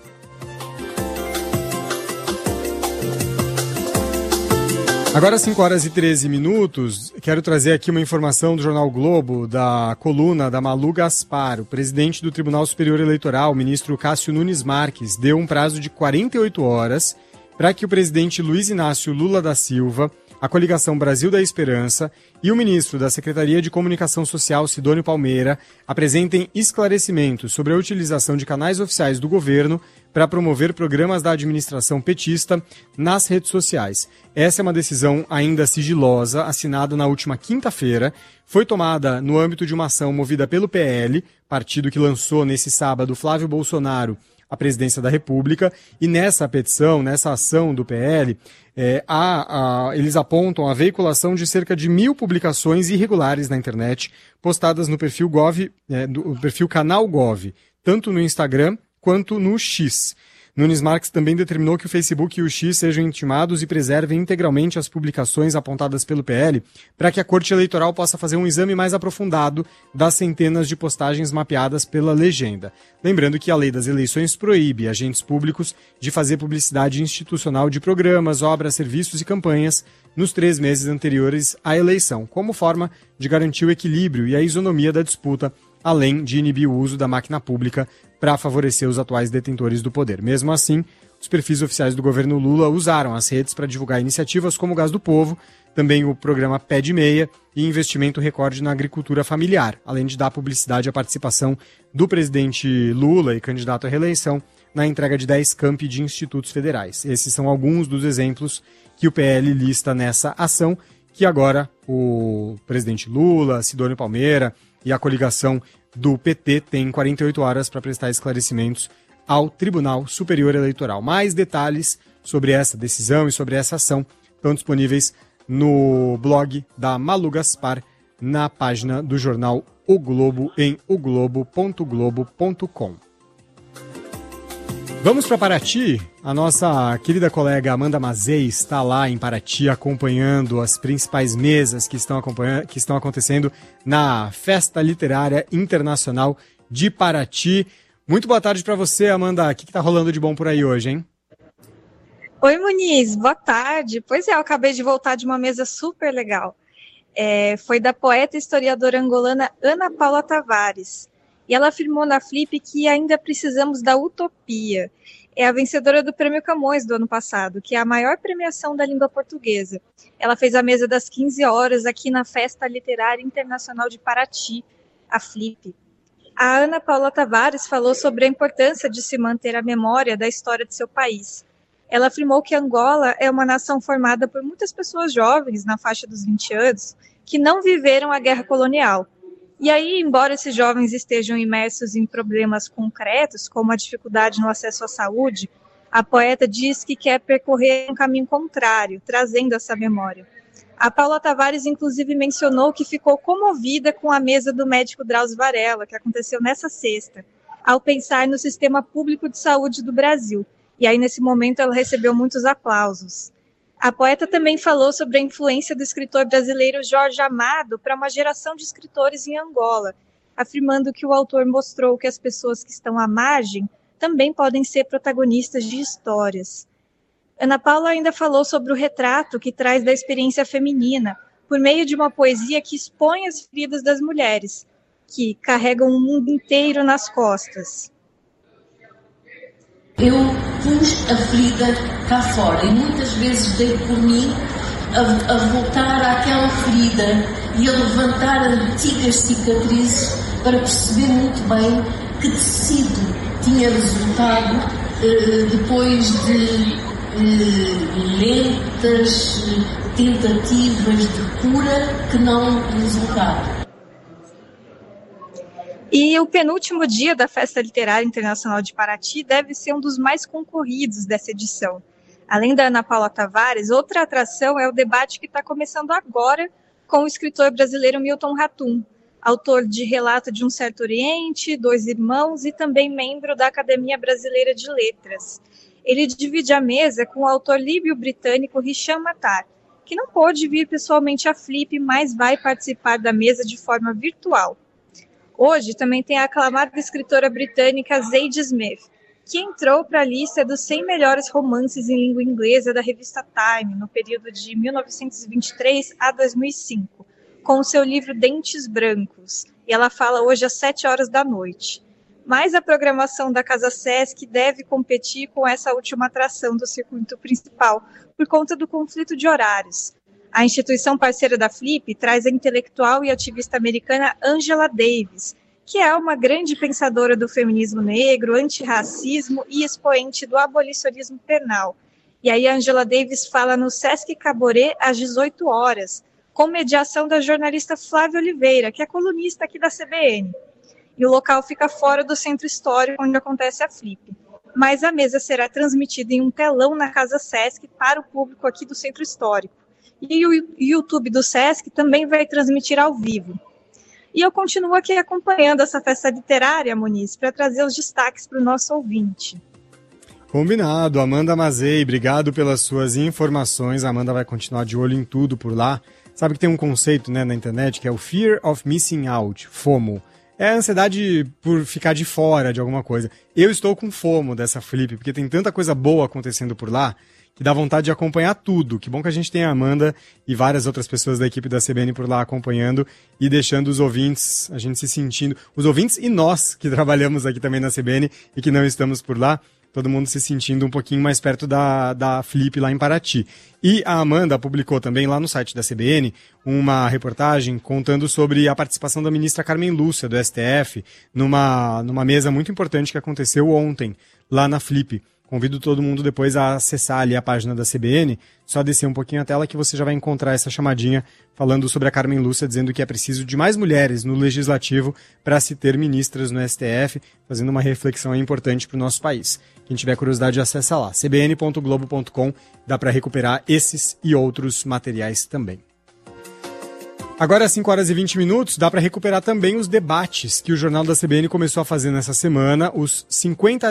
Speaker 2: Agora 5 horas e 13 minutos, quero trazer aqui uma informação do Jornal Globo, da coluna da Malu Gaspar. O presidente do Tribunal Superior Eleitoral, o ministro Cássio Nunes Marques, deu um prazo de 48 horas para que o presidente Luiz Inácio Lula da Silva, a coligação Brasil da Esperança e o ministro da Secretaria de Comunicação Social, Sidônio Palmeira, apresentem esclarecimentos sobre a utilização de canais oficiais do governo para promover programas da administração petista nas redes sociais. Essa é uma decisão ainda sigilosa, assinada na última quinta-feira. Foi tomada no âmbito de uma ação movida pelo PL, partido que lançou nesse sábado Flávio Bolsonaro à presidência da República. E nessa petição, nessa ação do PL, eles apontam a veiculação de cerca de 1.000 publicações irregulares na internet, postadas no perfil do perfil Canal Gov, tanto no Instagram quanto no X. Nunes Marques também determinou que o Facebook e o X sejam intimados e preservem integralmente as publicações apontadas pelo PL para que a Corte Eleitoral possa fazer um exame mais aprofundado das centenas de postagens mapeadas pela legenda. Lembrando que a lei das eleições proíbe agentes públicos de fazer publicidade institucional de programas, obras, serviços e campanhas nos 3 meses anteriores à eleição, como forma de garantir o equilíbrio e a isonomia da disputa, além de inibir o uso da máquina pública para favorecer os atuais detentores do poder. Mesmo assim, os perfis oficiais do governo Lula usaram as redes para divulgar iniciativas como o Gás do Povo, também o programa Pé de Meia e investimento recorde na agricultura familiar, além de dar publicidade à participação do presidente Lula e candidato à reeleição na entrega de 10 campi de institutos federais. Esses são alguns dos exemplos que o PL lista nessa ação, que agora o presidente Lula, Sidônio Palmeira e a coligação do PT tem 48 horas para prestar esclarecimentos ao Tribunal Superior Eleitoral. Mais detalhes sobre essa decisão e sobre essa ação estão disponíveis no blog da Malu Gaspar, na página do jornal O Globo, em oglobo.globo.com. Vamos para Paraty. A nossa querida colega Amanda Mazei está lá em Paraty acompanhando as principais mesas que estão acontecendo na Festa Literária Internacional de Paraty. Muito boa tarde para você, Amanda. O que está rolando de bom por aí hoje, hein?
Speaker 8: Oi, Muniz. Boa tarde. Pois é, eu acabei de voltar de uma mesa super legal. Foi da poeta e historiadora angolana Ana Paula Tavares. E ela afirmou na Flip que ainda precisamos da utopia. É a vencedora do Prêmio Camões do ano passado, que é a maior premiação da língua portuguesa. Ela fez a mesa das 15 horas aqui na Festa Literária Internacional de Paraty, a Flip. A Ana Paula Tavares falou sobre a importância de se manter a memória da história de seu país. Ela afirmou que Angola é uma nação formada por muitas pessoas jovens, na faixa dos 20 anos, que não viveram a guerra colonial. E aí, embora esses jovens estejam imersos em problemas concretos, como a dificuldade no acesso à saúde, a poeta diz que quer percorrer um caminho contrário, trazendo essa memória. A Paula Tavares, inclusive, mencionou que ficou comovida com a mesa do médico Drauzio Varela, que aconteceu nessa sexta, ao pensar no sistema público de saúde do Brasil. E aí, nesse momento, ela recebeu muitos aplausos. A poeta também falou sobre a influência do escritor brasileiro Jorge Amado para uma geração de escritores em Angola, afirmando que o autor mostrou que as pessoas que estão à margem também podem ser protagonistas de histórias. Ana Paula ainda falou sobre o retrato que traz da experiência feminina, por meio de uma poesia que expõe as feridas das mulheres, que carregam o mundo inteiro nas costas.
Speaker 9: Eu pus a ferida cá fora e muitas vezes dei por mim a voltar àquela ferida e a levantar antigas cicatrizes para perceber muito bem que tecido tinha resultado depois de lentas tentativas de cura que não resultaram.
Speaker 8: E o penúltimo dia da Festa Literária Internacional de Paraty deve ser um dos mais concorridos dessa edição. Além da Ana Paula Tavares, outra atração é o debate que está começando agora com o escritor brasileiro Milton Ratum, autor de Relato de um Certo Oriente, Dois Irmãos e também membro da Academia Brasileira de Letras. Ele divide a mesa com o autor líbio-britânico Hisham Matar, que não pôde vir pessoalmente à Flip, mas vai participar da mesa de forma virtual. Hoje também tem a aclamada escritora britânica Zadie Smith, que entrou para a lista dos 100 melhores romances em língua inglesa da revista Time, no período de 1923 a 2005, com o seu livro Dentes Brancos, e ela fala hoje às 7 horas da noite. Mas a programação da Casa Sesc deve competir com essa última atração do circuito principal, por conta do conflito de horários. A instituição parceira da Flip traz a intelectual e ativista americana Angela Davis, que é uma grande pensadora do feminismo negro, antirracismo e expoente do abolicionismo penal. E aí a Angela Davis fala no Sesc Caboré às 18 horas, com mediação da jornalista Flávia Oliveira, que é colunista aqui da CBN. E o local fica fora do centro histórico onde acontece a Flip. mas a mesa será transmitida em um telão na Casa Sesc para o público aqui do Centro Histórico. E o YouTube do Sesc também vai transmitir ao vivo. E eu continuo aqui acompanhando essa festa literária, Muniz, para trazer os destaques para o nosso ouvinte.
Speaker 2: Combinado. Amanda Mazei, obrigado pelas suas informações. A Amanda vai continuar de olho em tudo por lá. Sabe que tem um conceito, né, na internet que é o Fear of Missing Out, FOMO. É a ansiedade por ficar de fora de alguma coisa. Eu estou com FOMO dessa Flip, porque tem tanta coisa boa acontecendo por lá que dá vontade de acompanhar tudo. Que bom que a gente tem a Amanda e várias outras pessoas da equipe da CBN por lá acompanhando e deixando os ouvintes, a gente se sentindo, os ouvintes e nós que trabalhamos aqui também na CBN e que não estamos por lá, todo mundo se sentindo um pouquinho mais perto da Flip lá em Paraty. E a Amanda publicou também lá no site da CBN uma reportagem contando sobre a participação da ministra Carmen Lúcia, do STF, numa mesa muito importante que aconteceu ontem, lá na Flip. Convido todo mundo depois a acessar ali a página da CBN, só descer um pouquinho a tela que você já vai encontrar essa chamadinha falando sobre a Carmen Lúcia, dizendo que é preciso de mais mulheres no Legislativo para se ter ministras no STF, fazendo uma reflexão importante para o nosso país. Quem tiver curiosidade, acessa lá, cbn.globo.com, dá para recuperar esses e outros materiais também. Agora, às 5 horas e 20 minutos, dá para recuperar também os debates que o Jornal da CBN começou a fazer nessa semana, os 50